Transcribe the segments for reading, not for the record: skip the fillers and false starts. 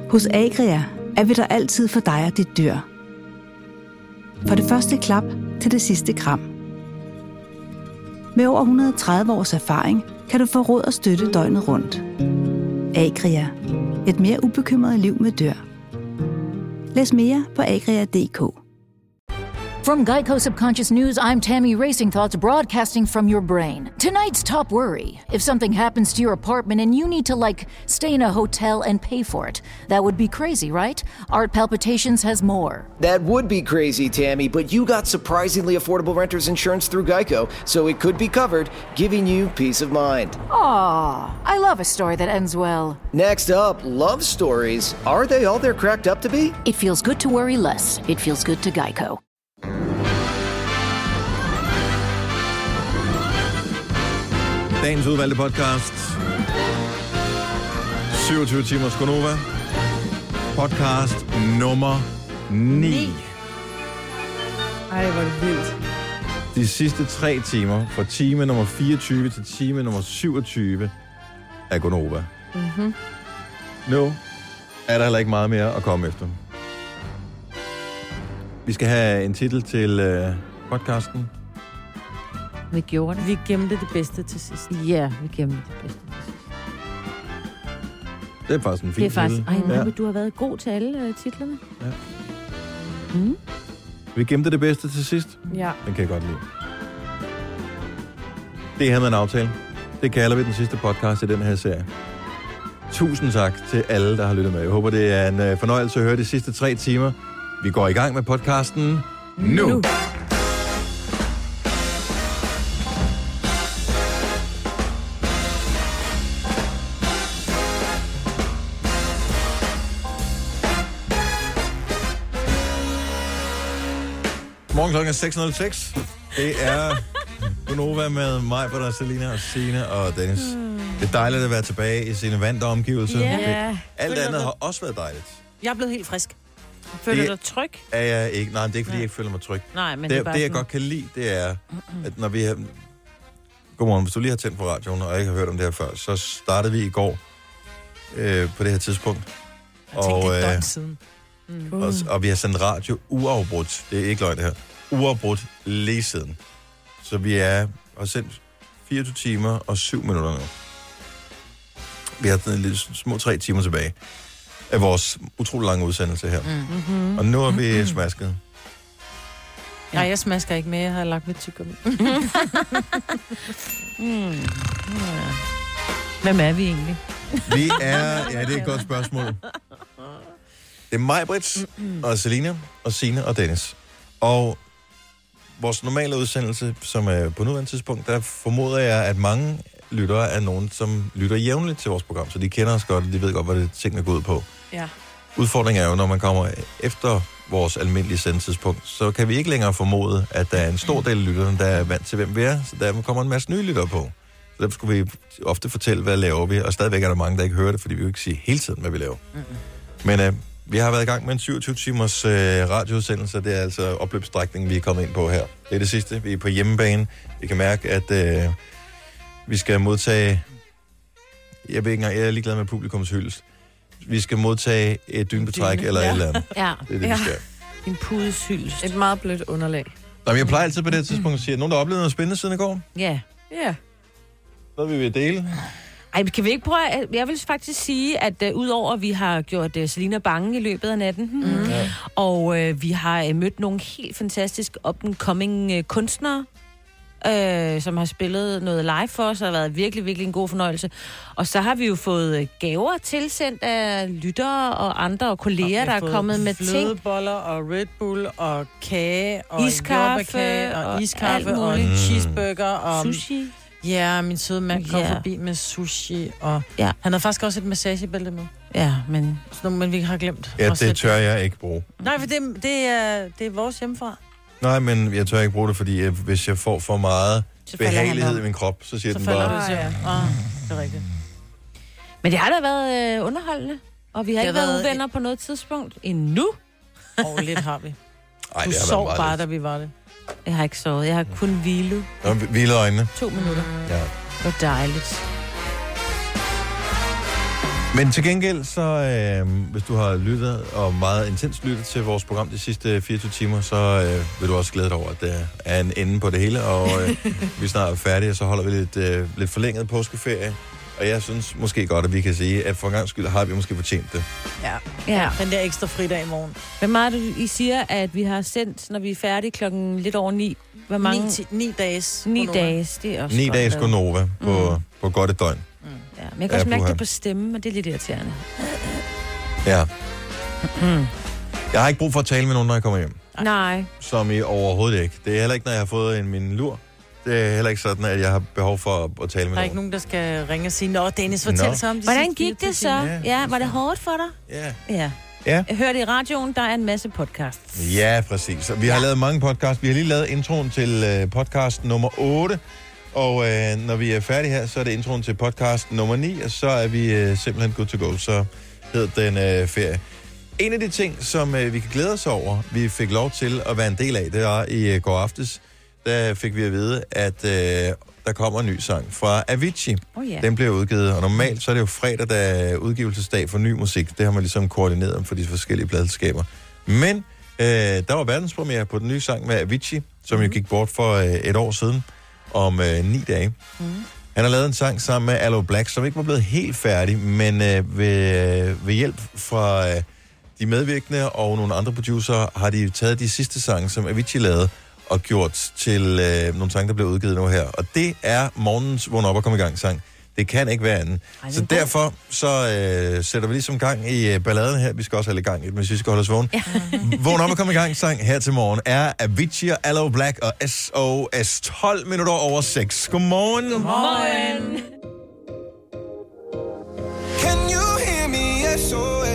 Hos Agria er vi der altid for dig og dit dyr. For det første klap til det sidste kram. Med over 130 års erfaring kan du få råd og støtte døgnet rundt. Agria. Et mere ubekymret liv med dyr. Læs mere på agria.dk. From Geico Subconscious News, I'm Tammy Racing Thoughts, broadcasting from your brain. Tonight's top worry. If something happens to your apartment and you need to, stay in a hotel and pay for it. That would be crazy, right? Art Palpitations has more. That would be crazy, Tammy, but you got surprisingly affordable renter's insurance through Geico, so it could be covered, giving you peace of mind. Aw, I love a story that ends well. Next up, love stories. Are they all they're cracked up to be? It feels good to worry less. It feels good to Geico. Dagens udvalgte podcast. 27 timers Gonova. Podcast nummer 9. Ej, hvor er det vildt. De sidste 3 timer, fra time nummer 24 til time nummer 27 af Gonova. Mm-hmm. Nu er der heller ikke meget mere at komme efter. Vi skal have en titel til podcasten. Vi gjorde det. Vi gemte det bedste til sidst. Ja, vi gemte det bedste til sidst. Det er faktisk en fin titel. Det er faktisk... titel. Ej, du har været god til alle titlerne. Ja. Mm. Vi gemte det bedste til sidst. Ja. Den kan jeg godt lide. Det her med en aftale. Det kalder vi den sidste podcast i den her serie. Tusind tak til alle, der har lyttet med. Jeg håber, det er en fornøjelse at høre de sidste 3 timer. Vi går i gang med podcasten nu. Morgen klokken er 6.06. Det er Gonova med mig, Britta, Selina og Signe og Dennis. Det er dejligt at være tilbage i sine vante omgivelser. Ja. Alt andet har også været dejligt. Jeg er blevet helt frisk. Føler du dig tryg? Er jeg ikke. Nej, det er ikke, fordi jeg ikke føler mig tryg. Nej, men det er bare jeg sådan... godt kan lide, det er, at når vi har... Godmorgen, hvis du lige har tændt på radioen, og ikke har hørt om det her før, så startede vi i går på det her tidspunkt. Jeg tænkte, det er døgn siden. Og vi har sendt radio uafbrudt. Det er ikke løgn, det her. Uafbrudt lige siden. Så vi har sendt 24 timer og 7 minutter nu. Vi har lidt små 3 timer tilbage af vores utrolig lange udsendelse her. Mm-hmm. Og nu er vi smasket. Ja, jeg smasker ikke mere. Jeg har lagt mit tyggegummi. Hvem er vi egentlig? Vi er... Ja, det er et godt spørgsmål. Det er mig, Brits, og Selina, og Signe og Dennis. Og vores normale udsendelse, som er på nuværende tidspunkt, der formoder jeg, at mange lyttere er nogen, som lytter jævnligt til vores program, så de kender os godt, og de ved godt, hvad det tingene går ud på. Ja. Udfordringen er jo, når man kommer efter vores almindelige sendtidspunkt, så kan vi ikke længere formode, at der er en stor del af lytterne, der er vant til, hvem vi er, så der kommer en masse nye lyttere på. Så derfor skulle vi ofte fortælle, hvad laver vi, og stadigvæk er der mange, der ikke hører det, fordi vi jo ikke siger hele tiden, hvad vi laver. Men vi har været i gang med en 27 timers radioudsendelse. Det er altså opløbsstrækningen, vi er kommet ind på her. Det er det sidste. Vi er på hjemmebane. Vi kan mærke, at vi skal modtage... Jeg ved ikke engang, jeg er ligeglad med publikums hyldest. Vi skal modtage et dynebetræk eller et eller andet. Ja. Det er det, vi skal. En pudeshyldest. Et meget blødt underlag. Nå, men jeg plejer altid på det tidspunkt at sige, at nogen, der har oplevet noget spændende siden i går? Ja. Ja. Noget, vi vil dele? Ej, kan vi ikke prøve... Jeg vil faktisk sige, at udover at vi har gjort Selina bange i løbet af natten, og vi har mødt nogle helt fantastisk up-and-coming kunstnere, som har spillet noget live for os, og har været virkelig, virkelig en god fornøjelse. Og så har vi jo fået gaver tilsendt af lyttere og andre og kolleger, der er kommet med ting. Flødeboller og Red Bull og kage og iskaffe og iskaffe og cheeseburger og sushi. Ja, min søde mand kom forbi med sushi, og han havde faktisk også et massagebælte med. Ja, men vi har glemt. Ja, det tør jeg ikke bruge. Nej, for det er vores hjemmefra. Nej, men jeg tør ikke bruge det, fordi hvis jeg får for meget behagelighed i min krop, så siger den bare... Det er rigtigt. Men det har da været underholdende, og vi har ikke været uvenner på noget tidspunkt endnu. Og lidt har vi. Ej, du sov bare, da vi var det. Jeg har ikke sovet. Jeg har kun hvilet. Hvilet øjnene. 2 minutter. Ja. Det var dejligt. Men til gengæld, så hvis du har lyttet og meget intens lyttet til vores program de sidste 24 timer, så vil du også glæde dig over, at der er en ende på det hele, og vi er snart færdige, og så holder vi lidt forlænget påskeferie. Og jeg synes måske godt, at vi kan sige, at for en gang skyld har vi måske fortjent det. Ja. Den der ekstra fridag i morgen. Hvor meget I siger, at vi har sendt, når vi er færdige klokken lidt over 9? Hvor mange? 9 dages. 9 dages, det er også 9 dages Gonova på godt et døgn. Ja, men jeg kan også mærke det på stemmen, og det er lidt irriterende. Ja. Jeg har ikke brug for at tale med nogen, når jeg kommer hjem. Nej. Som I overhovedet ikke. Det er heller ikke, når jeg har fået min lur. Det er heller ikke sådan, at jeg har behov for at tale med nogen. Der er ikke nogen, der skal ringe og sige, nå, Dennis, fortæl så om det. Hvordan gik det så? Ja, var det hårdt for dig? Ja. Jeg hørte i radioen, der er en masse podcasts. Ja, præcis. Vi har lavet mange podcasts. Vi har lige lavet introen til podcast nummer 8. Og når vi er færdige her, så er det introen til podcast nummer 9, og så er vi simpelthen good to go. Så hedder den ferie. En af de ting, som vi kan glæde os over, vi fik lov til at være en del af, det var i går aftes. Der fik vi at vide, at der kommer en ny sang fra Avicii. Den bliver udgivet, og normalt så er det jo fredag, der er udgivelsesdag for ny musik. Det har man ligesom koordineret for de forskellige pladselskaber. Men der var verdenspremiere på den nye sang med Avicii, som jo gik bort for et år siden, om 9 dage. Han har lavet en sang sammen med Aloe Blacc, som ikke var blevet helt færdig, men ved hjælp fra de medvirkende og nogle andre producer har de taget de sidste sange, som Avicii lavede, og gjort til nogle sange, der bliver udgivet nu her. Og det er morgens vågn op og komme i gang sang. Det kan ikke være anden. Så derfor så sætter vi ligesom gang i balladen her. Vi skal også have lidt gang i det, hvis vi skal holde os vågen. Vågn op og komme i gang sang her til morgen er Avicii, Aloe Blacc og SOS 12 minutter over 6. Godmorgen. Godmorgen. Can you hear me, SOS?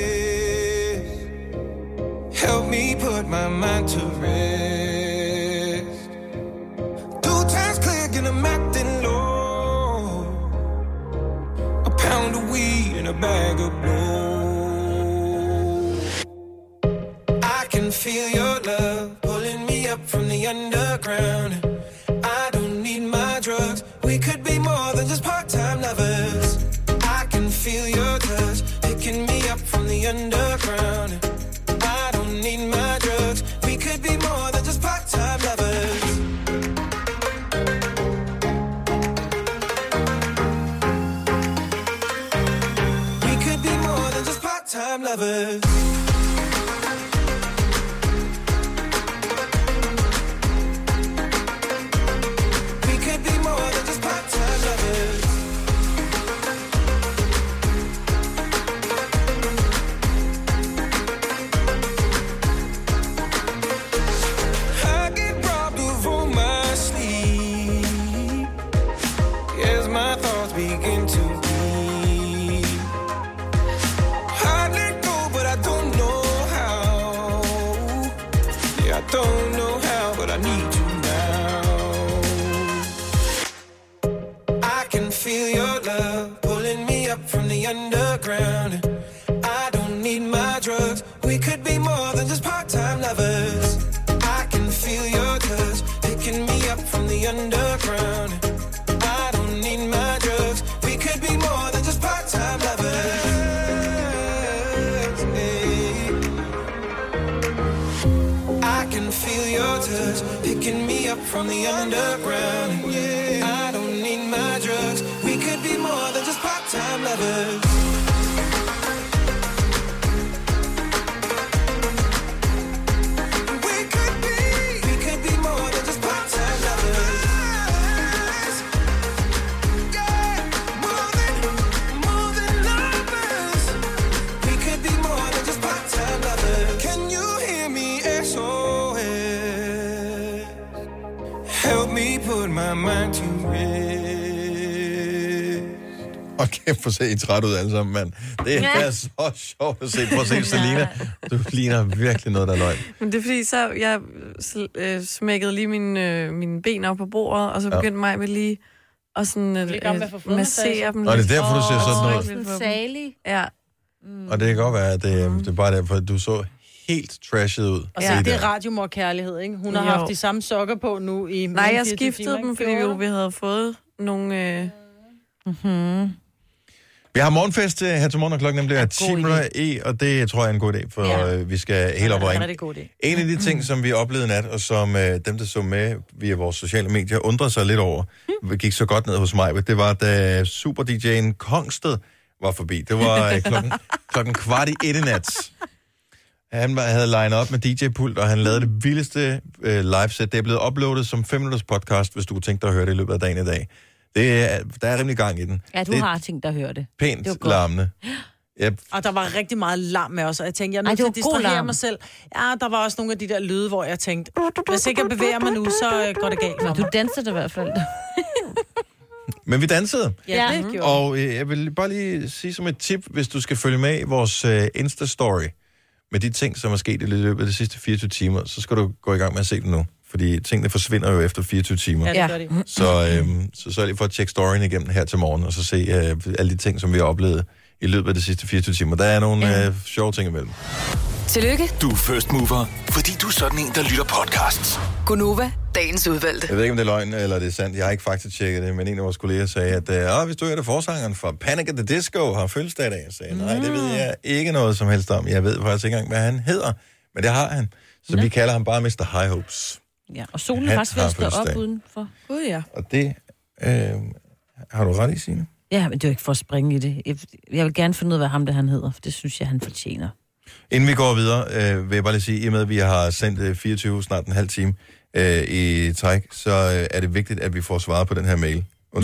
Help me put my mind to rest. 2 times clear, and I'm acting low. A pound of weed and a bag of blow. I can feel your love pulling me up from the underground. I don't need my drugs. We could be more than just part-time lovers. I can feel your touch picking me up from the underground. I don't need my drugs. We could be more than just part-time lovers. We could be more than just part-time lovers. We could be more than just part-time lovers. I get robbed of all my sleep as my thoughts begin to bleed. I let go, but I don't know how. Yeah, I don't know how, but I need you now. I can feel your love pulling me up from the underground. I don't need my drugs. We could be more than just part-time lovers. I can feel your touch picking me up from the underground. I don't need my drugs. We could be more than just part-time lovers. Hey. I can feel your touch picking me up from the underground. I don't need my drugs. We could be more than just part-time lovers. We could be more than just part-time lovers. Yeah, more than lovers. We could be more than just part-time lovers. Can you hear me, SOS? Help me put my mind to rest. Og kæft for se I træt ud alle sammen, mand. Det er så sjovt at se. Prøv at se, Selina. Du ligner virkelig noget, der er løgn. Men det er fordi, så jeg smækkede lige mine ben op på bordet, og så begyndte mig med lige at sådan massere dem. Og det er derfor, du ser sådan noget. Sådan salig. Ja. Og det kan godt være, at det er bare derfor, at du så helt trashet ud. Og så det er radiomor-kærlighed, ikke? Hun har haft de samme sokker på nu i... Nej, jeg skiftede dem, fordi vi havde fået nogle... Vi har morgenfest her til morgen, og klokken bliver 10:00, og det tror jeg er en god idé, for vi skal helt op og ringe. En af de ting, som vi oplevede nat, og som dem, der så med via vores sociale medier, undrede sig lidt over, gik så godt ned hos mig, det var, da super-DJ'en Kongsted var forbi. Det var klokken 1:15 nat. Han havde legnet op med DJ-pult, og han lavede det vildeste live-set. Det er blevet uploadet som 5-minutters podcast, hvis du kunne tænke dig at høre det i løbet af dagen i dag. Der er rimelig gang i den. Ja, du har tænkt dig at høre det. Pænt larmende. Yep. Og der var rigtig meget larm med os, og jeg tænkte, jeg er nødt til at distrahere mig selv. Ja, der var også nogle af de der lyde, hvor jeg tænkte, hvis ikke jeg bevæger mig nu, så går det galt. Men du dansede i hvert fald. Men vi dansede. Ja, det gjorde. Og jeg vil bare lige sige som et tip, hvis du skal følge med i vores Insta-story, med de ting, som er sket i løbet af de sidste 24 timer, så skal du gå i gang med at se det nu. Fordi tingene forsvinder jo efter 24 timer. Ja, det gør de. Så sørg lige for at tjekke storyen igennem her til morgen, og så se alle de ting, som vi har oplevet i løbet af de sidste 24 timer. Der er nogle sjove ting imellem. Tillykke. Du er first mover, fordi du er sådan en, der lytter podcasts. Gunova, dagens udvalgte. Jeg ved ikke, om det er løgn eller det er sandt. Jeg har ikke faktisk tjekket det, men en af vores kolleger sagde, at hvis du er det forsangeren fra Panic at the Disco, har fødselsdag i dag. Jeg sagde, nej, det ved jeg ikke noget som helst om. Jeg ved faktisk ikke engang, hvad han hedder, men det har han. Så vi kalder ham bare Mr. High Hopes. Ja, og solen er faktisk ved at stå op udenfor. Gud, ja. Og det har du ret i, Signe? Ja, men det er jo ikke for at springe i det. Jeg vil gerne finde ud af, hvad ham det han hedder, for det synes jeg, han fortjener. Inden vi går videre, vil jeg bare lige sige, i og med, at vi har sendt 24, snart en halv time i træk, så er det vigtigt, at vi får svaret på den her mail.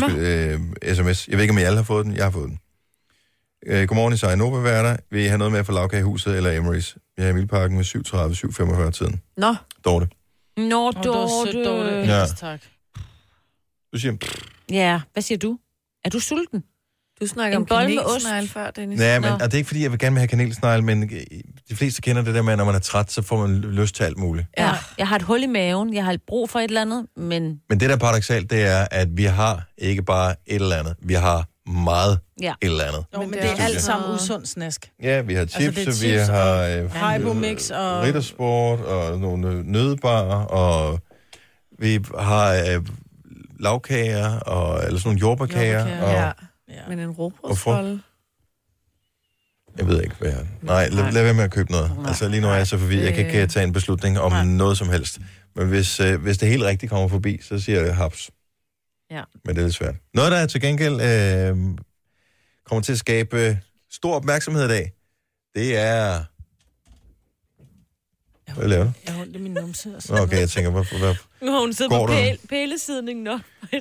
SMS. Jeg ved ikke, om I alle har fået den. Jeg har fået den. Godmorgen, I Sejr Nova-værter. Vil I have noget med at få lavkagehuset eller Emery's? Vi er i Vildparken med 7:30-7:45 tiden. Nå. Dorte. Nå, Dorte. Ja. Tak. Du siger... Ja, hvad siger du? Er du sulten? Du snakker om kanelsnegle før, Dennis. Nej, men det er ikke fordi, jeg vil gerne have kanelsnegle, men de fleste kender det der med, at når man er træt, så får man lyst til alt muligt. Ja, jeg har et hul i maven, jeg har brug for et eller andet, men... Men det der paradoksalt, det er, at vi har ikke bare et eller andet, vi har meget et eller andet. Jo, men det er alt sammen usund snask. Ja, vi har chips, altså, vi har Haribo Mix og Rittersport og nogle nødbarer, og vi har lavkager, eller sådan nogle jordbærkager. Og men en råbrødsbolle. Jeg ved ikke, hvad jeg... Nej, lad være med at købe noget. Altså lige nu er jeg så forvirret. Jeg kan ikke tage en beslutning om noget som helst. Men hvis det helt rigtigt kommer forbi, så siger jeg haps. Ja. Men det er lidt svært. Noget, der til gengæld kommer til at skabe stor opmærksomhed i dag, det er... Hvad laver du? Jeg har ondt i min numse. Okay, jeg tænker, hvad nu har hun siddet på pælesidningen nå.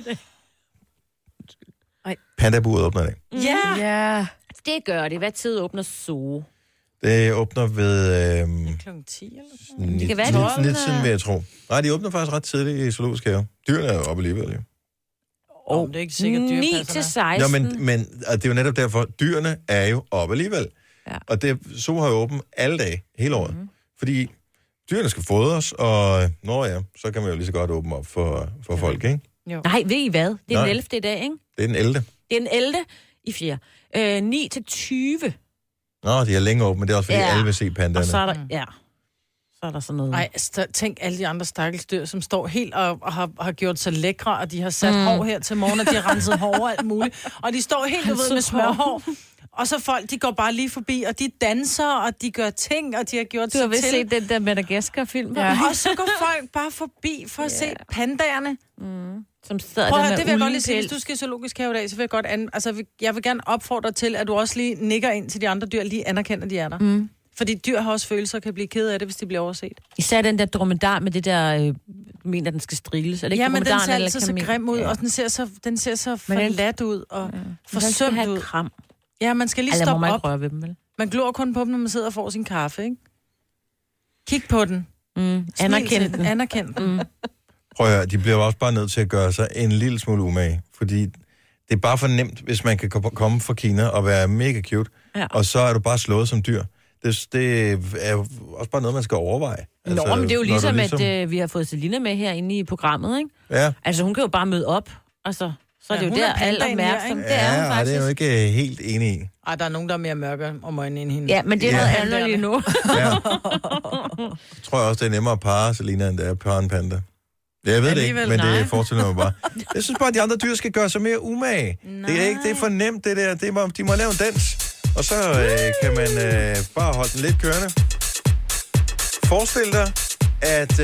Pandaburet åbner i dag. Ja. Det gør det. Hvad tid åbner Zoo? Det åbner ved... Klokken 10 eller sådan. Det kan være lidt siden, vil jeg tro. Nej, de åbner faktisk ret tidligt i zoologisk have. Dyrene er jo oppe alligevel, jo. Det er ikke sikkert, 9-16. Nå, men det er jo netop derfor, dyrene er jo oppe alligevel. Ja. Og Zoo har jo åbent alle dage, hele året. Fordi dyrene skal fodres, og så kan man jo lige så godt åbne op for folk, ikke? Jo. Nej, ved I hvad? Det er den 11. i dag, ikke? Det er den 11. Det er den 11. i 4. 9-20. Nå, de er længe åbent, men det er også fordi alle vil se pandaerne. Og så er der, så er der sådan noget. Nej, tænk alle de andre stakkels dyr, som står helt og har gjort sig lækre, og de har sat hår her til morgen, og de har renset hår og alt muligt. Og de står helt med smørhår. Og så folk, de går bare lige forbi, og de danser, og de gør ting, og de har gjort sig til. Du har vist set den der Madagascar-film. Ja. Og så går folk bare forbi for at se pandaerne. Som sidder prøv at høre, det vil jeg godt lige sige. Hvis du skal i zoologisk have i dag, så vil jeg godt jeg vil gerne opfordre til, at du også lige nikker ind til de andre dyr, lige anerkender, at de er der. Fordi dyr har også følelser og kan blive ked af det, hvis de bliver overset. Især den der dromedar med det der, mener, den skal striles. Er det ikke ja, men den ser altid så grim ud, og den ser så forladt ud og forsømt ud. Kram. Ja, man skal lige stoppe op. Røre ved dem, vel? Man glor kun på dem, når man sidder og får sin kaffe, ikke? Kig på den. Anerkend den. Prøv at høre, de bliver også bare nødt til at gøre sig en lille smule umage, fordi det er bare for nemt, hvis man kan komme fra Kina og være mega cute, og så er du bare slået som dyr. Det er også bare noget, man skal overveje. Altså, men det er jo ligesom, at vi har fået Selina med herinde i programmet, ikke? Ja. Altså, hun kan jo bare møde op, altså... Så er det jo der, alt opmærksom. Det er hun faktisk. Det er jeg jo ikke helt enig i. Ej, der er nogen, der er mere mørke om øjnene end hende. Ja, men det er noget andet lige nu. Jeg tror også, det er nemmere at parre Selina, end det er at parre en panda. Jeg ved det ikke, men det fortæller mig bare. Jeg synes bare, at de andre dyr skal gøre sig mere umage. Det er ikke, det er for nemt, det der. De må lave en dans, og så kan man bare holde den lidt kørende. Forestil dig, at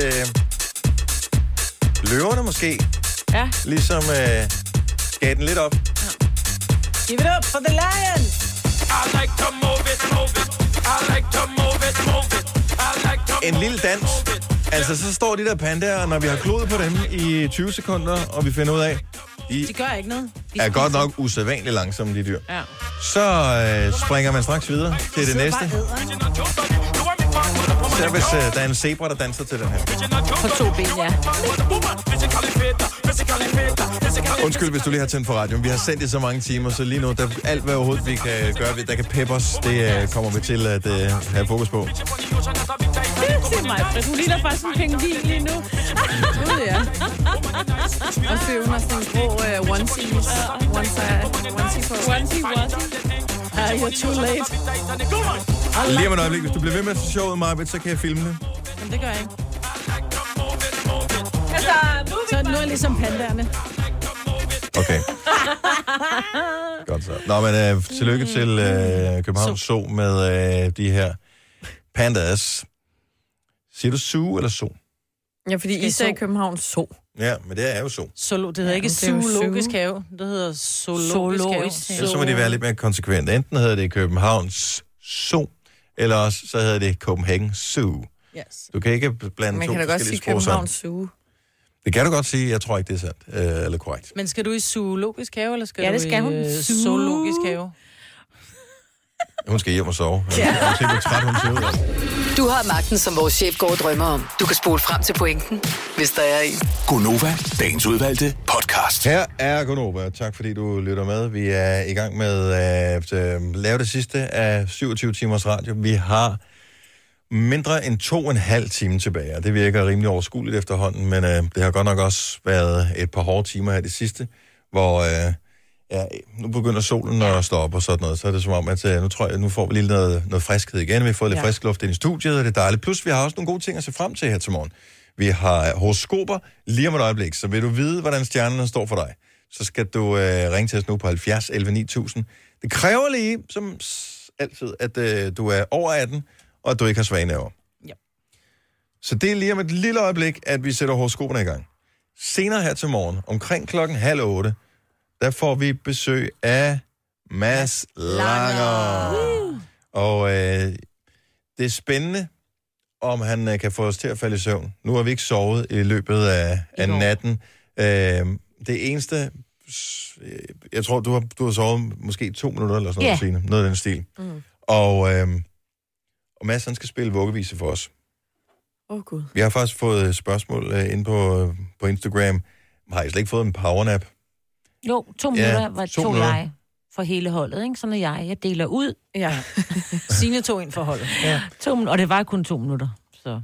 løverne måske ligesom gav den lidt op. Give it up for the lion! I like to move it, move it. I like to move it, move it. I like to En lille dans. Altså, så står de der pandaer, når vi har klodet på dem i 20 sekunder, og vi finder ud af, de gør ikke noget. Er godt nok usædvanligt langsomme, de dyr. Ja. Så springer man straks videre til det næste. Så hvis der er en zebra, der danser til den her. På 2 ben, ja. Undskyld, hvis du lige har tændt for radioen. Vi har sendt i så mange timer, så lige nu, alt hvad overhovedet vi kan gøre, der kan peppe os, det kommer vi til at have fokus på. Det er mig, hun ligner faktisk en pingvin lige nu. Gud, ja. Og så hun har sådan en grå onesie på. You're too late. Lige om et øjeblik, hvis du bliver ved med showet, Marbet, så kan jeg filme det. Jamen, det gør jeg ikke. Så nu er jeg ligesom pandaerne. Okay. Godt så. Nå, men tillykke til Københavns Zoo med de her pandas. Siger du zoo eller zoo? Ja, fordi I sagde Københavns Zoo. Ja, men det er jo zoo. Det hedder ikke zoologisk have. Det hedder zoologisk have. Så må de være lidt mere konsekvente. Enten hedder det Københavns Zoo, eller også så hedder det Copenhagen Zoo. Yes. Du kan ikke blande man to kan da godt sige Københavns Zoo. Det kan du godt sige. Jeg tror ikke, det er sandt. Eller korrekt. Men skal du i zoologisk have, eller skal det du skal hun. i zoologisk have? Hun skal hjem og sove. Ja. Hun ser, hvor træt hun ser ud. Du har magten, som vores chef går og drømmer om. Du kan spole frem til pointen, hvis der er en. Gonova, dagens udvalgte podcast. Her er Gonova. Tak fordi du lytter med. Vi er i gang med at lave det sidste af 27 timers radio. Vi har mindre end 2,5 time tilbage, og det virker rimelig overskueligt efterhånden, men det har godt nok også været et par hårde timer her det sidste, hvor nu begynder solen at stå op og sådan noget, så er det som om, at nu får vi lige noget friskhed igen. Vi har fået lidt frisk luft ind i studiet, og det er dejligt. Plus, vi har også nogle gode ting at se frem til her til morgen. Vi har horoskoper lige om et øjeblik, så vil du vide, hvordan stjernerne står for dig, så skal du ringe til os nu på 70 11 9000. Det kræver lige, som altid, at du er over 18, og at du ikke har svage nerver. Ja. Så det er lige om et lille øjeblik, at vi sætter horoskoperne i gang. Senere her til morgen, omkring 7:30, der får vi besøg af Mads Langer. Og det er spændende, om han kan få os til at falde i søvn. Nu har vi ikke sovet i løbet af natten. Det eneste, jeg tror, du har sovet måske 2 minutter eller sådan noget, Signe. Noget af den stil. Og Mads, han skal spille vuggevise for os. Gud. Vi har faktisk fået spørgsmål ind på Instagram. Har I slet ikke fået en powernap? Jo, 2 minutter tog jeg for hele holdet, ikke? Sådan er jeg deler ud. Ja. Signe tog ind for holdet. Ja. 2 minutter, og det var kun 2 minutter, så...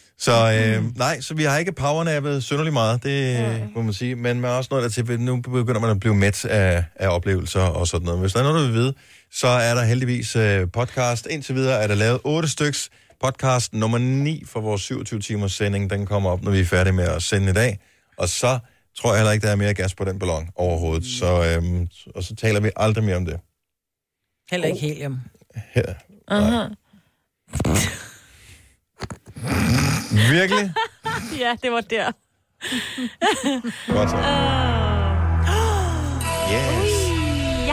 Så vi har ikke powernappet synderligt meget, det må man sige, men man er også noget der til, nu begynder man at blive mæt af oplevelser og sådan noget. Hvis der er noget, du vil vide, så er der heldigvis podcast. Indtil videre er der lavet 8 styks. Podcast nummer 9 for vores 27 timers sending, den kommer op, når vi er færdige med at sende i dag. Og så tror jeg heller ikke, der er mere gas på den ballon overhovedet. Og så taler vi aldrig mere om det. Heller ikke helium. Her. Virkelig? Ja, det var der. Godt så. Yes. Ja.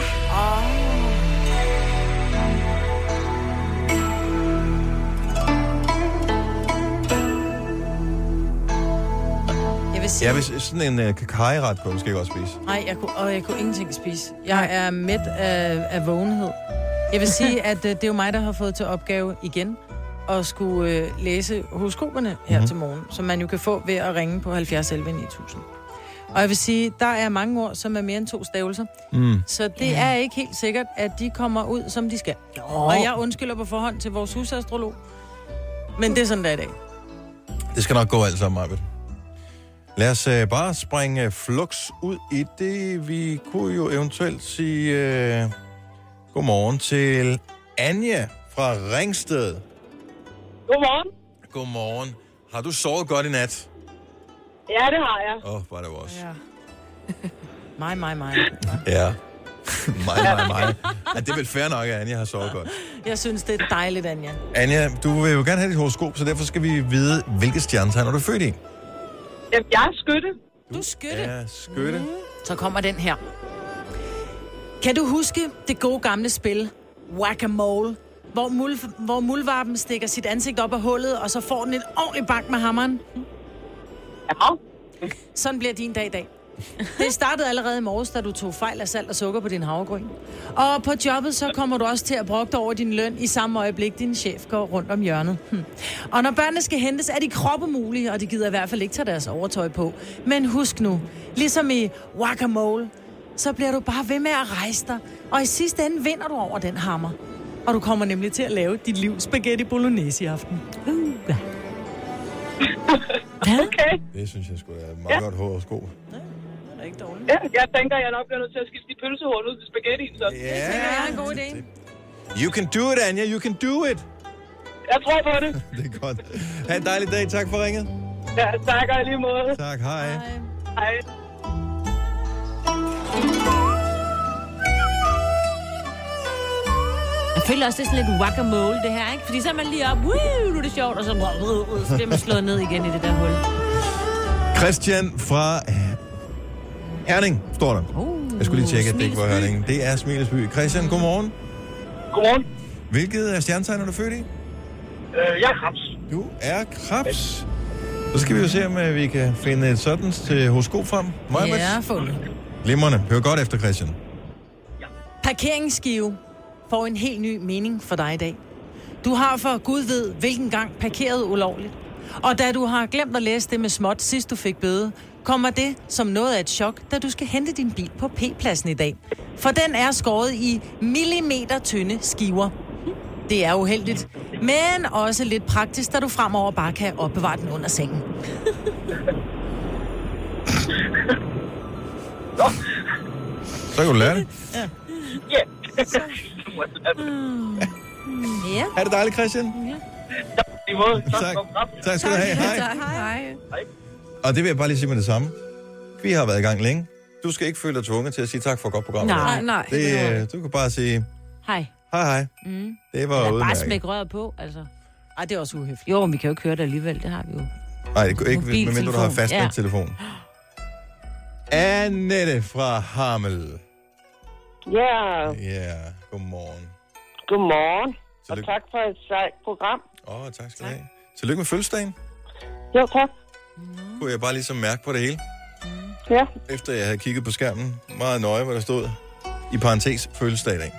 Jeg vil sådan en kakao-ret kunne måske godt spise. Nej, jeg kunne ingenting spise. Jeg er mæt af vågenhed. Jeg vil sige, at det er jo mig, der har fået til opgave igen at skulle læse horoskoperne her til morgen, som man jo kan få ved at ringe på 70 11 9000. Og jeg vil sige, der er mange ord, som er mere end 2 stavelser. Så det er ikke helt sikkert, at de kommer ud, som de skal. Og jeg undskylder på forhånd til vores husastrolog. Men det er sådan, der i dag. Det skal nok gå alt sammen, Marvind. Lad os bare springe flux ud i det. Vi kunne jo eventuelt sige godmorgen til Anja fra Ringsted. Godmorgen. Godmorgen. Har du sovet godt i nat? Ja, det har jeg. Var det også. Ja. Mig. Ja. mig. Ja, det er vel fair nok, at Anja har sovet godt. Jeg synes, det er dejligt, Anja. Anja, du vil jo gerne have dit horoskop, så derfor skal vi vide, hvilke stjernetegn er du født i? Jeg er skytte. Du er skytte? Ja, skytte. Så kommer den her. Kan du huske det gode gamle spil, Whack-A-Mole, hvor muldvarpen stikker sit ansigt op af hullet, og så får den et ordentligt bank med hammeren? Ja. Sådan bliver din dag i dag. Det startede allerede i morges, da du tog fejl af salt og sukker på din havregryn. Og på jobbet, så kommer du også til at brugte over din løn i samme øjeblik, din chef går rundt om hjørnet. Og når børnene skal hentes, er de kroppemulige, og de gider i hvert fald ikke tage deres overtøj på. Men husk nu, ligesom i Whack-A-Mole, så bliver du bare ved med at rejse dig. Og i sidste ende vinder du over den hammer. Og du kommer nemlig til at lave dit livs spaghetti bolognese i aften. Okay. Det synes jeg skulle være meget godt horoskop. Det er ikke dårligt. Ja, jeg tænker, jeg nok bliver nødt til at skifte de pølsehorn ud til spaghetti. Så. Det tænker jeg er en god idé. You can do it, Anja. You can do it. Jeg tror på det. Det er godt. Ha' en dejlig dag. Tak for ringet. Ja, tak og lige måde. Tak, hej. Hej. Jeg føler også, det er sådan lidt whack-a-mole, det her, ikke? Fordi så er man lige op, nu er det sjovt, og så bliver man slået ned igen i det der hul. Christian fra Herning, står der. Jeg skulle lige tjekke, at det ikke var Herning. Det er Smilesby. Christian, godmorgen. Godmorgen. Hvilket af stjernetegn er du født i? Jeg er krebs. Du er krebs. Så skal vi jo se, om vi kan finde et sådan til horoskop frem. Ja, fundet. Glimrende. Hør godt efter, Christian. Parkeringsskive får en helt ny mening for dig i dag. Du har for Gud ved, hvilken gang parkeret ulovligt. Og da du har glemt at læse det med småt, sidst du fik bøde, kommer det som noget af et chok, da du skal hente din bil på P-pladsen i dag. For den er skåret i millimeter tynde skiver. Det er uheldigt, men også lidt praktisk, da du fremover bare kan opbevare den under sengen. Så kan du lære det. Ja. Ja. Ha' det dejligt, Christian. Ja. Tak skal du have. Hej. Og det vil jeg bare lige sige med det samme. Vi har været i gang længe. Du skal ikke føle dig tvunget til at sige tak for godt program. Nej. Du kan bare sige... Hej. Hej. Det var udmærket. Bare smække røret på, altså. Ej, det er også uhøfligt. Jo, men vi kan jo ikke høre det alligevel, det har vi jo. Nej, ikke medmindre du har fastnet-telefon. Annette fra Harmel. Ja. Ja, godmorgen. Godmorgen. Tillykke. Og tak for et sejt program. Tak skal du have. Tillykke med fødselsdagen. Jo, tak. Kunne jeg bare ligesom mærke på det hele. Ja. Efter jeg havde kigget på skærmen meget nøje, hvor der stod i parentes fødselsdag i dag.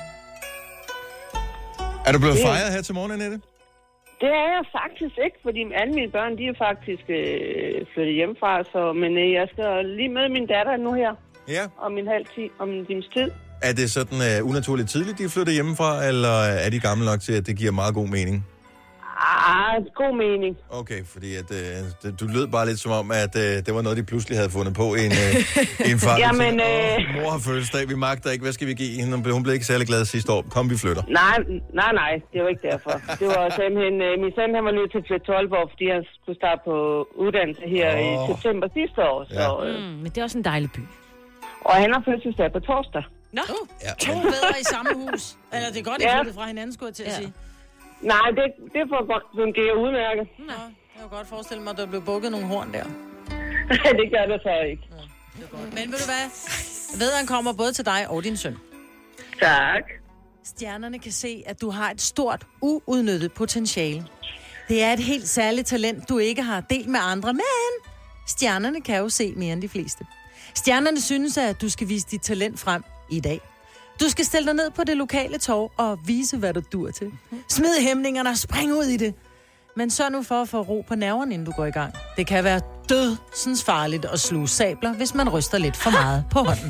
Er du blevet fejret her til morgen, Annette? Det er jeg faktisk ikke, fordi alle mine børn, de er faktisk flyttet hjemmefra, men jeg skal lige møde min datter nu her. Ja. Om en times tid. Er det sådan unaturligt tidligt, de er flyttet hjemmefra, eller er de gamle nok til, at det giver meget god mening? God mening. Okay, fordi du lød bare lidt som om, at det var noget, de pludselig havde fundet på i en far. Jamen, mor har fødselsdag, vi magter ikke, hvad skal vi give hende? Hun blev ikke særlig glad sidste år. Kom, vi flytter. Nej, det var ikke derfor. Det var simpelthen, min søn han var nødt til at flytte til Aalborg, fordi han skulle starte på uddannelse her i september sidste år. Så, men det er også en dejlig by. Og han har fødselsdag på torsdag. Nå, to bedre i samme hus. Eller det er godt, I flyttet fra hinanden, skulle jeg til at sige. Nej, det får godt fungere udmærket. Nå, jeg kan godt forestille mig, at der blev bukket nogle horn der. Det gør det så ikke. Ja, det er godt. Men ved du hvad? Vederen kommer både til dig og din søn. Tak. Stjernerne kan se, at du har et stort, uudnyttet potentiale. Det er et helt særligt talent, du ikke har delt med andre, men stjernerne kan jo se mere end de fleste. Stjernerne synes, at du skal vise dit talent frem i dag. Du skal stille dig ned på det lokale torv og vise, hvad du dur til. Smid hæmningerne og spring ud i det. Men sørg nu for at få ro på nerverne, inden du går i gang. Det kan være dødsens farligt at sluge sabler, hvis man ryster lidt for meget på hånden.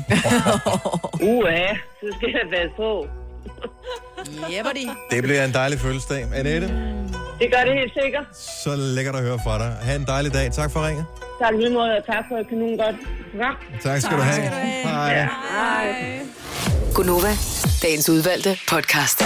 Så skal jeg være så. Jebberdi. Det bliver en dejlig fødselsdag. Annette? Det gør det helt sikkert. Så lækkert at høre fra dig. Ha' en dejlig dag. Tak for ringet. Tak lige måde, og tak for et kanon godt program. Tak skal du have. Hej. Ja. Hej. Gunova, dagens udvalgte podcast.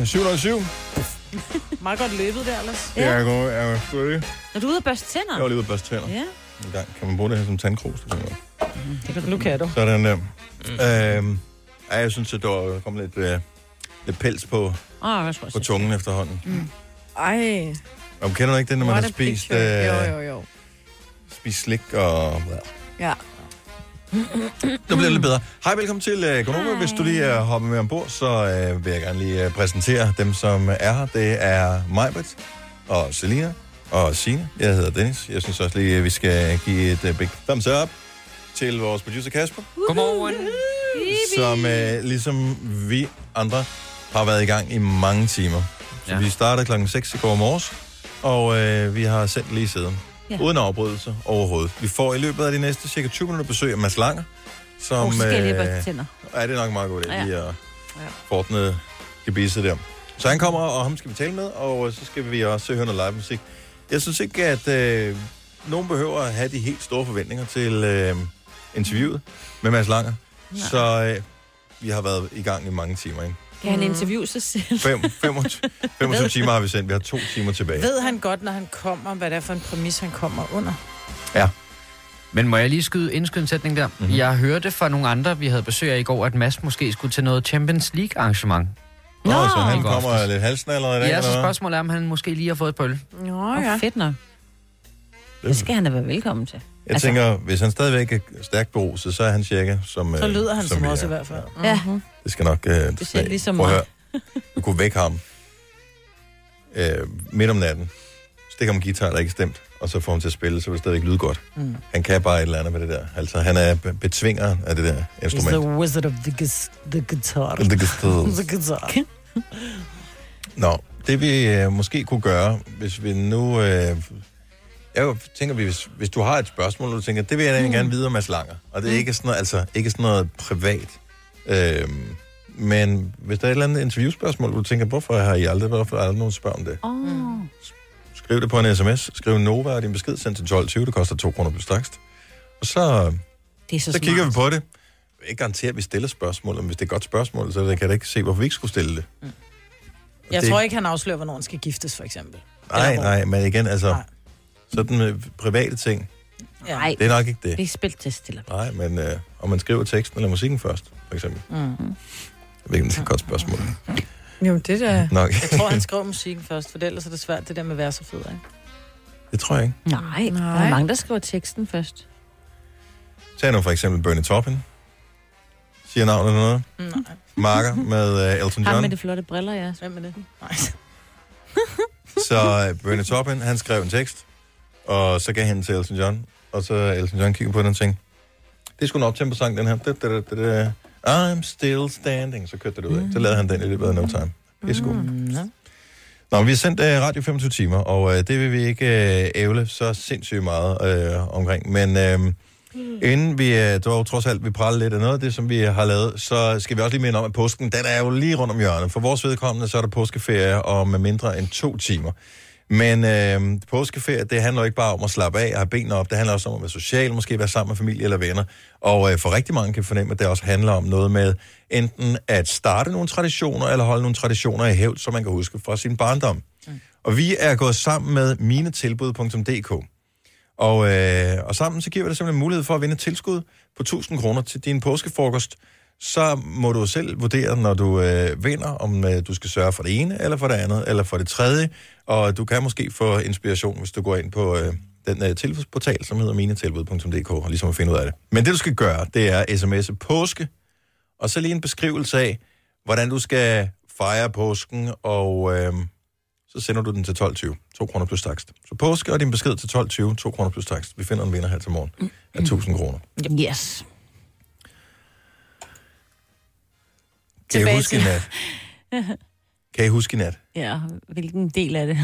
707. Meget godt løbet der, ellers. Ja, jeg går det. Når du er ude at børste tænder? Jeg var lige ude at børste tænder. Ja. En gang kan man bruge det her som tandkrus. Det kan du. Nu kan du. Sådan der. Jeg synes, at der kom lidt pels på tungen efterhånden. Ej. Og kender du ikke det, når man har spist... Jo. Spist slik og... Ja. Nu bliver det lidt bedre. Hej, velkommen til Gonova. Hvis du lige er hoppet med ombord, så vil jeg gerne lige præsentere dem, som er her. Det er Majbert og Selina og Signe. Jeg hedder Dennis. Jeg synes også lige, at vi skal give et big thumbs up til vores producer Kasper. Godmorgen. Som ligesom vi andre har været i gang i mange timer. Så vi startede klokken 6 i går morges, og vi har sendt lige siden. Ja. Uden afbrydelse overhovedet. Vi får i løbet af de næste cirka 20 minutter besøg af Mads Langer, som... tænder. Ja, det er nok meget godt, at lige at fortne gebisset der. Så han kommer, og ham skal vi tale med, og så skal vi også høre noget live musik. Jeg synes ikke, at nogen behøver at have de helt store forventninger til interviewet med Mads Langer. Nej. Så vi har været i gang i mange timer, ikke? Kan han interviewe sig selv? 25 timer har vi sendt. Vi har 2 timer tilbage. Ved han godt, når han kommer, hvad det er for en præmis, han kommer under? Ja. Men må jeg lige indskyde en sætning der? Mm-hmm. Jeg hørte fra nogle andre, vi havde besøg af i går, at Mads måske skulle til noget Champions League-arrangement. Så han kommer lidt halsnaller i dag? Ja, så spørgsmålet er, om han måske lige har fået et pøl. Fedt nok. Det skal han da være velkommen til. Jeg tænker, hvis han stadigvæk er stærkt beruset, så er han cirka som... Så lyder han som også i hvert fald. Ja. Det skal nok... det ser ligesom mig. Du kunne vække ham midt om natten. Stik ham guitar, der ikke stemt, og så får ham til at spille, så vil det stadigvæk lyde godt. Mm. Han kan bare et eller andet med det der. Altså, han er betvinger af det der instrument. He's the wizard of the guitar. The guitar. Nå, det vi måske kunne gøre, hvis vi nu... Jeg tænker, hvis du har et spørgsmål, og du tænker, det vil jeg gerne vide om Mads Langer. Og det er ikke sådan noget, ikke sådan noget privat. Men hvis der er et eller andet interviewspørgsmål, du tænker, hvorfor har I aldrig nogen spørg om det? Skriv det på en sms. Skriv Nova og din besked, send til 12.20. Det koster 2 kroner plus takst. Og så kigger vi på det. Jeg vil ikke garantere, at vi stiller spørgsmål, men hvis det er et godt spørgsmål, så kan jeg da ikke se, hvorfor vi ikke skulle stille det. Jeg tror ikke, han afslører, hvornår han skal giftes, for eksempel. Nej, men igen, sådan med private ting. Nej, det er nok ikke det. Det er spil til stille. Nej, men om man skriver teksten eller musikken først, for eksempel. Jeg ved ikke, det er et godt spørgsmål. Jo, det der. Nok. Jeg tror, han skriver musikken først, for ellers er det svært, det der med vers og fødder, ikke? Det tror jeg ikke. Nej, der er mange, der skriver teksten først. Tag nu for eksempel Bernie Taupin. Siger navnet eller noget? Nej. Marker med Elton John. Ham med de flotte briller, ja. Hvem er det? Nej. Så Bernie Taupin, han skrev en tekst, og så gav han til Elton John, og så Elton John kiggede på den og tænkte, det skulle en optempo-sang, den her. I'm still standing. Så kørte det ud af. Så lavede han den i løbet af no time. Pissegod. Nå, vi har sendt Radio 25 timer, og det vil vi ikke ævle så sindssygt meget omkring. Men inden vi dog trods alt vi praler lidt af noget af det, som vi har lavet, så skal vi også lige minde om, at påsken, den er jo lige rundt om hjørnet. For vores vedkommende, så er der påskeferie om mindre end 2 timer. Men påskeferie, det handler ikke bare om at slappe af og have benene op. Det handler også om at være social, måske være sammen med familie eller venner. Og for rigtig mange kan fornemme, at det også handler om noget med enten at starte nogle traditioner, eller holde nogle traditioner i hævd, som man kan huske fra sin barndom. Og vi er gået sammen med minetilbud.dk. Og sammen så giver vi dig simpelthen mulighed for at vinde et tilskud på 1.000 kroner til din påskefrokost. Så må du selv vurdere, når du vinder, om du skal sørge for det ene, eller for det andet, eller for det tredje. Og du kan måske få inspiration, hvis du går ind på den tilbudsportal, som hedder minetilbud.dk, og ligesom at finde ud af det. Men det, du skal gøre, det er sms'e påske, og så lige en beskrivelse af, hvordan du skal fejre påsken, og så sender du den til 12.20. 2 kroner plus takst. Så påske og din besked til 12.20, 2 kroner plus takst. Vi finder en vinder her til morgen af 1.000 kroner. Yes. Kan I huske i nat? Kan I huske i nat? Ja, hvilken del af det?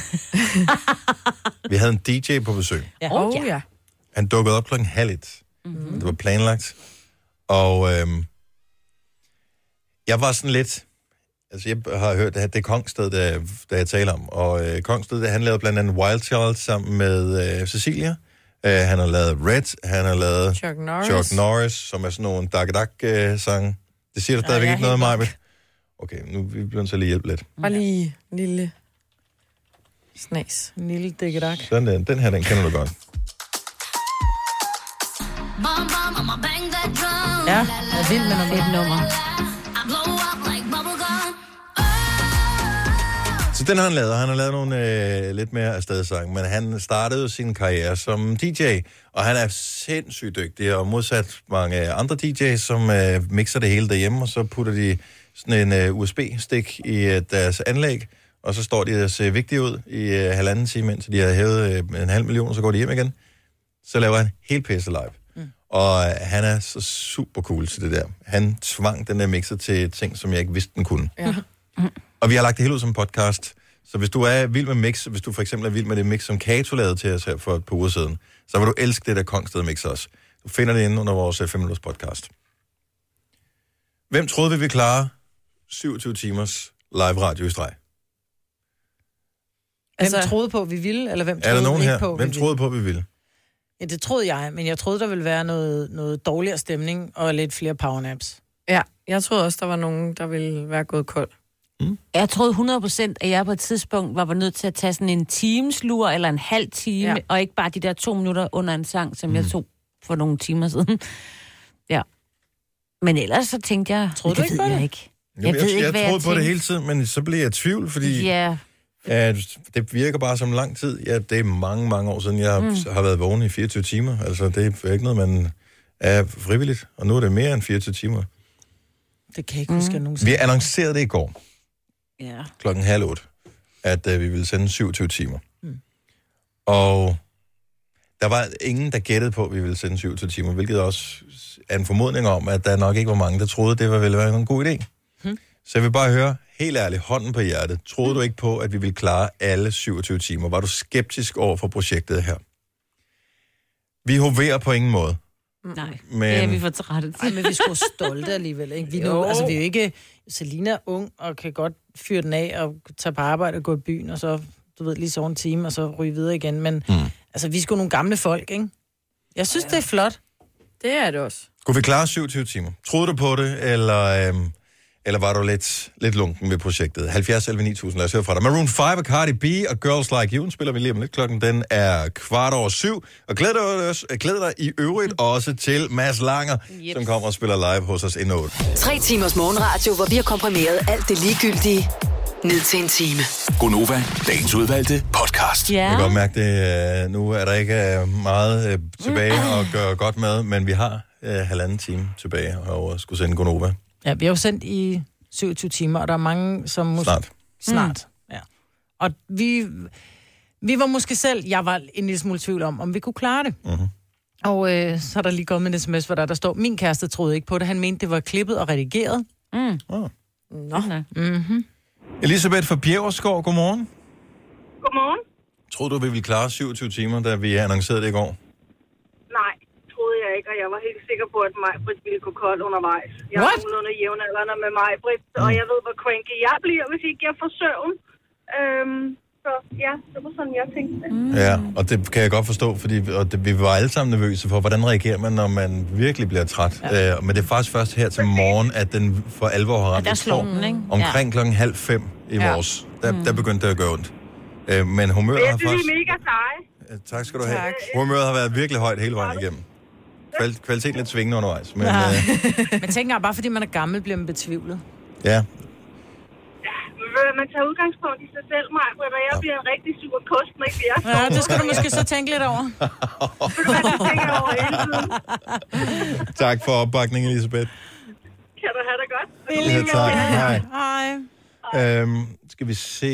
Vi havde en DJ på besøg. Ja. Han dukkede op 12:30. Det var planlagt. Og jeg var sådan lidt... Altså, jeg har hørt, at det er Kongsted, der jeg taler om. Og Kongsted, han lavede blandt andet Wild Child sammen med Cecilia. Han har lavet Red. Han har lavet Chuck Norris, som er sådan nogle dak-dak-sange. Det siger du stadigvæk ikke noget, Majbet. Okay, nu vi bliver så lige hjælpe lidt. Bare lige en lille snas. En lille dækkedak. Sådan den her, den kender du godt. Ja, jeg er vild med noget nummer. Så den har han lavet. Han har lavet nogle lidt mere afstedsang, men han startede sin karriere som DJ, og han er sindssygt dygtig, og modsat mange andre DJ's, som mixer det hele derhjemme, og så putter de sådan en USB-stik i deres anlæg, og så står de og ser vigtige ud i halvanden time, indtil de har hævet 500.000, og så går de hjem igen. Så laver han helt pisse live. Og han er så super cool til det der. Han tvang den der mixer til ting, som jeg ikke vidste, den kunne. Ja. Og vi har lagt det hele ud som podcast. Så hvis du er vild med mix, hvis du for eksempel er vild med det mix, som Kato lavede til os her for et par uger siden, så vil du elske det der Kongsted mix også. Du finder det inde under vores 5-minutters podcast. Hvem troede, vi ville klare 27 timers live radio i streg? Hvem troede på, vi ville, eller hvem troede er der nogen ikke her? på, Hvem troede på, vi ville? Ja, det troede jeg, men jeg troede, der ville være noget dårligere stemning og lidt flere powernaps. Ja, jeg troede også, der var nogen, der ville være gået kold. Jeg troede 100%, at jeg på et tidspunkt var nødt til at tage sådan en timeslur eller en halv time, og ikke bare de der 2 minutter under en sang, som jeg tog for nogle timer siden. Ja. Men ellers så tænkte jeg, troede du ikke på det? Ikke. Jeg troede på det hele tiden, men så blev jeg i tvivl, fordi det virker bare som lang tid. Ja, det er mange, mange år siden, jeg har været vågen i 24 timer. Altså, det er ikke noget, man er frivilligt, og nu er det mere end 24 timer. Det kan jeg ikke huske, nogensinde. Vi annoncerede det i går. Ja. 7:30, at vi ville sende 27 timer. Og der var ingen, der gættede på, at vi ville sende 27 timer, hvilket også er en formodning om, at der nok ikke var mange, der troede, det ville være en god idé. Så jeg vil bare høre, helt ærligt, hånden på hjertet, troede du ikke på, at vi ville klare alle 27 timer? Var du skeptisk over for projektet her? Vi hoverer på ingen måde. Nej, men det er vi for trætte til. Nej, men vi er sgu stolte alligevel, ikke? Vi er jo ikke... Selina er ung og kan godt fyre den af og tage på arbejde og gå i byen, og så, du ved, lige så en time, og så ryge videre igen. Men altså, vi er sgu nogle gamle folk, ikke? Jeg synes, det er flot. Det er det også. Kunne vi klare 27 timer? Troede du på det, eller var du lidt lunken ved projektet? 70 11 9000, lad os høre fra dig. Maroon 5 og Cardi B og Girls Like You spiller vi lige om lidt. Klokken den er 7:15. Og glæder dig i øvrigt også til Mads Langer, som kommer og spiller live hos os endnu. 3 timers morgenradio, hvor vi har komprimeret alt det ligegyldige ned til en time. Gonova, dagens udvalgte podcast. Jeg kan godt mærke det. Nu er der ikke meget tilbage at gøre godt med, men vi har 1,5 time tilbage og skulle sende Gonova. Ja, vi har jo sendt i 27 timer, og der er mange, som... Snart, ja. Og vi var måske selv... Jeg var en lille smule tvivl om vi kunne klare det. Og så er der lige kommet en sms, hvor der står, min kæreste troede ikke på det. Han mente, det var klippet og redigeret. Nå. Elisabeth fra Bjæverskov, godmorgen. Godmorgen. Troede du, vi ville klare 27 timer, da vi annoncerede det i går? Nej, troede jeg ikke, og jeg var helt sikker på, at Maj-Brit ville gå kold undervejs. Jeg er nogenlunde jævnaldrende med Maj-Brit, og jeg ved, hvor cranky jeg bliver, hvis ikke jeg får søvn. Så ja, det var sådan, jeg tænkte det. Ja, og det kan jeg godt forstå, fordi vi var alle sammen nervøse for, hvordan reagerer man, når man virkelig bliver træt. Ja. Men det er faktisk først her til morgen, at den for alvor har ramt. Der slår den, ikke? Omkring 4:30 i morges, der begyndte det at gøre ondt. Men humøret har faktisk... Det er mega seje. Tak skal du have. Humøret har været virkelig højt hele vejen igennem. Kvaliteten lidt svingende undervejs. Men, men tænker bare, fordi man er gammel, bliver man betvivlet. Ja. Man tager udgangspunkt i sig selv, Maj-Brit, og jeg bliver en rigtig super kost, når ikke jeg Ja, det skal du måske så tænke lidt over. Tak for opbakningen, Elisabeth. Kan du have det godt? Ja, tak. Hej. Hej. Skal vi se.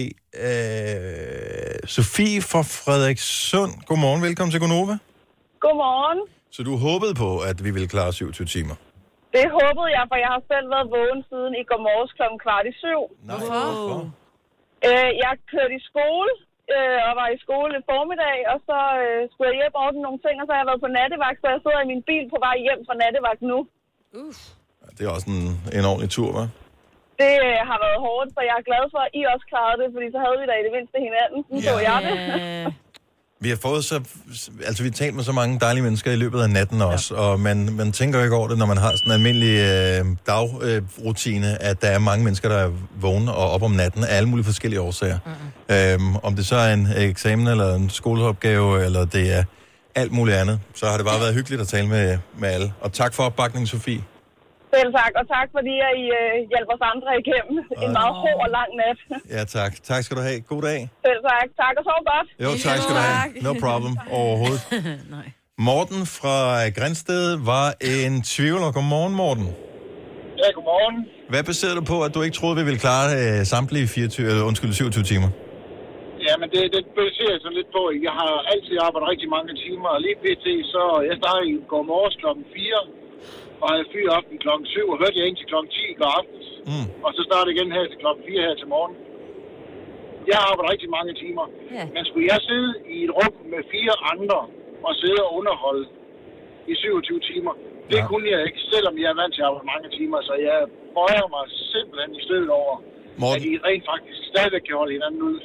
Sofie fra Frederikssund. Godmorgen, velkommen til Gonova. Godmorgen. Så du håbede på, at vi ville klare 27 timer? Det håbede jeg, for jeg har selv været vågen siden i går morges 6:15. Hvorfor? Jeg kørte i skole, og var i skole i formiddag, og så skulle jeg hjem og ordne nogle ting, og så har jeg været på nattevagt, så jeg sidder i min bil på vej hjem fra nattevagt nu. Det er også en ordentlig tur, hva'? Det har været hårdt, så jeg er glad for, at I også klarede det, fordi så havde vi da i det mindste hinanden. Nu så jeg det. Vi har fået altså vi har talt med så mange dejlige mennesker i løbet af natten også, og man tænker jo ikke over det, når man har sådan en almindelig dagrutine, at der er mange mennesker, der er vågne og op om natten af alle mulige forskellige årsager. Om det så er en eksamen eller en skoleopgave, eller det er alt muligt andet, så har det bare været hyggeligt at tale med alle. Og tak for opbakningen, Sofie. Selv tak, og tak fordi I hjælper os andre igennem en meget hård og lang nat. Ja, tak. Tak skal du have. God dag. Selv tak. Tak, og sov godt. Jo, tak skal du have. No problem overhovedet. Morten fra Grænsted var en tvivler. Godmorgen, Morten. Ja, godmorgen. Hvad baserer du på, at du ikke troede, vi ville klare samtlige 27 timer? Jamen, det baserer sig lidt på, at jeg har altid arbejdet rigtig mange timer, og lige pt. så jeg startede i går morges klokken 4, og havde fyraften klokken 7, og hørte jeg indtil klokken 10 i går aftes. Og så startede jeg igen her til klokken 4 her til morgen. Jeg har arbejdet rigtig mange timer. Yeah. Men skulle jeg sidde i et rum med 4 andre, og sidde og underholde i 27 timer, det kunne jeg ikke, selvom jeg er vant til at arbejde mange timer, så jeg bøjer mig simpelthen i støvet over, Morten, at I rent faktisk stadigvæk kan holde hinanden ud.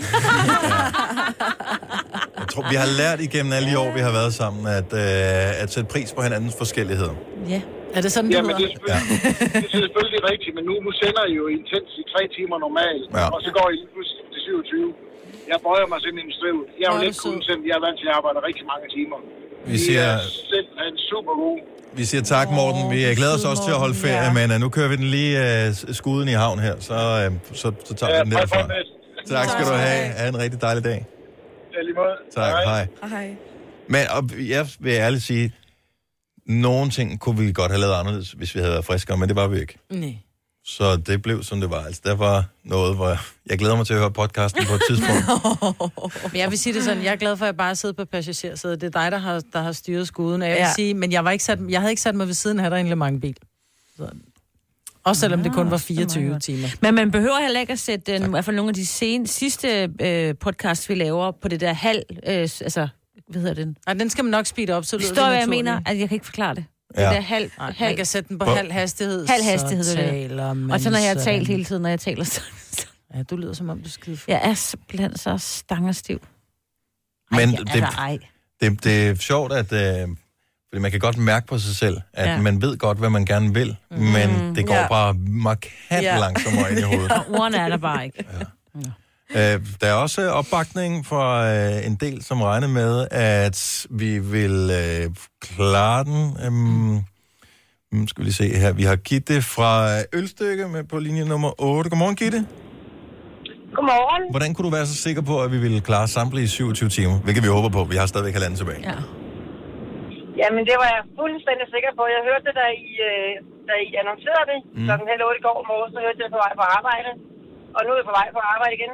Jeg tror, vi har lært igennem alle de år, vi har været sammen, at sætte pris på hinandens forskelligheder. Ja. Er det sådan, det lyder? Det er selvfølgelig rigtigt, men nu sender I jo intens i 3 timer normalt, og så går I lige pludselig til 27. Jeg bøjer mig simpelthen i støvet. Jeg er jo lidt kun selv, jeg er vant til at arbejde rigtig mange timer. Vi siger... simpelthen super god. Vi siger tak, Morten. Vi glæder os også til at holde ferie, men nu kører vi den lige skuden i havn her, så tager vi den derfra. Tak skal du have. Ha' en rigtig dejlig dag. Ja, lige måde. Tak, hej. Men jeg vil ærligt sige, nogle ting kunne vi godt have lavet anderledes, hvis vi havde været friskere, men det var vi ikke. Nej. Så det blev, som det var. Altså, der var noget, hvor jeg glæder mig til at høre podcasten på et tidspunkt. Men jeg vil sige det sådan, jeg er glad for, at jeg bare sidder på passagersædet. Det er dig, der har styret skuden. Og jeg vil sige, men jeg havde ikke sat mig ved siden af dig en Le Mans-bil. Også selvom det kun var 24 timer. Men man behøver heller ikke at sætte i hvert fald nogle af de sidste podcasts, vi laver på det der hvad hedder den? Nej, den skal man nok speede op, så lyder det naturligt. Jeg mener, at jeg kan ikke forklare det. Det der halv... Man kan sætte den på halv hastighed. Halv hastighed, så taler man. Og så når jeg har talt hele tiden, når jeg taler så... Ja, du lyder som om, du er skide Jeg er simpelthen så stangerstiv. Men det er sjovt, at... fordi man kan godt mærke på sig selv, at man ved godt, hvad man gerne vil, men det går bare markant langsommere ind i hovedet. Ordene er der bare ikke. Der er også opbakning for en del, som regner med, at vi vil klare den. Skal vi lige se her. Vi har Gitte fra Ølstykke med på linje nummer 8. Godmorgen, Gitte. Godmorgen. Hvordan kunne du være så sikker på, at vi ville klare samtlige 27 timer? Hvilket vi håber på. Vi har stadigvæk halvanden tilbage. Ja. Jamen, det var jeg fuldstændig sikker på. Jeg hørte det, da I annoncerede det. Klokken 7:30 i går morges, så hørte jeg på vej på arbejde. Og nu er jeg på vej på arbejde igen.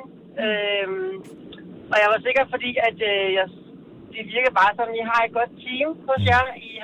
Og jeg var sikker, fordi at det virker bare som, I har et godt team hos jer. I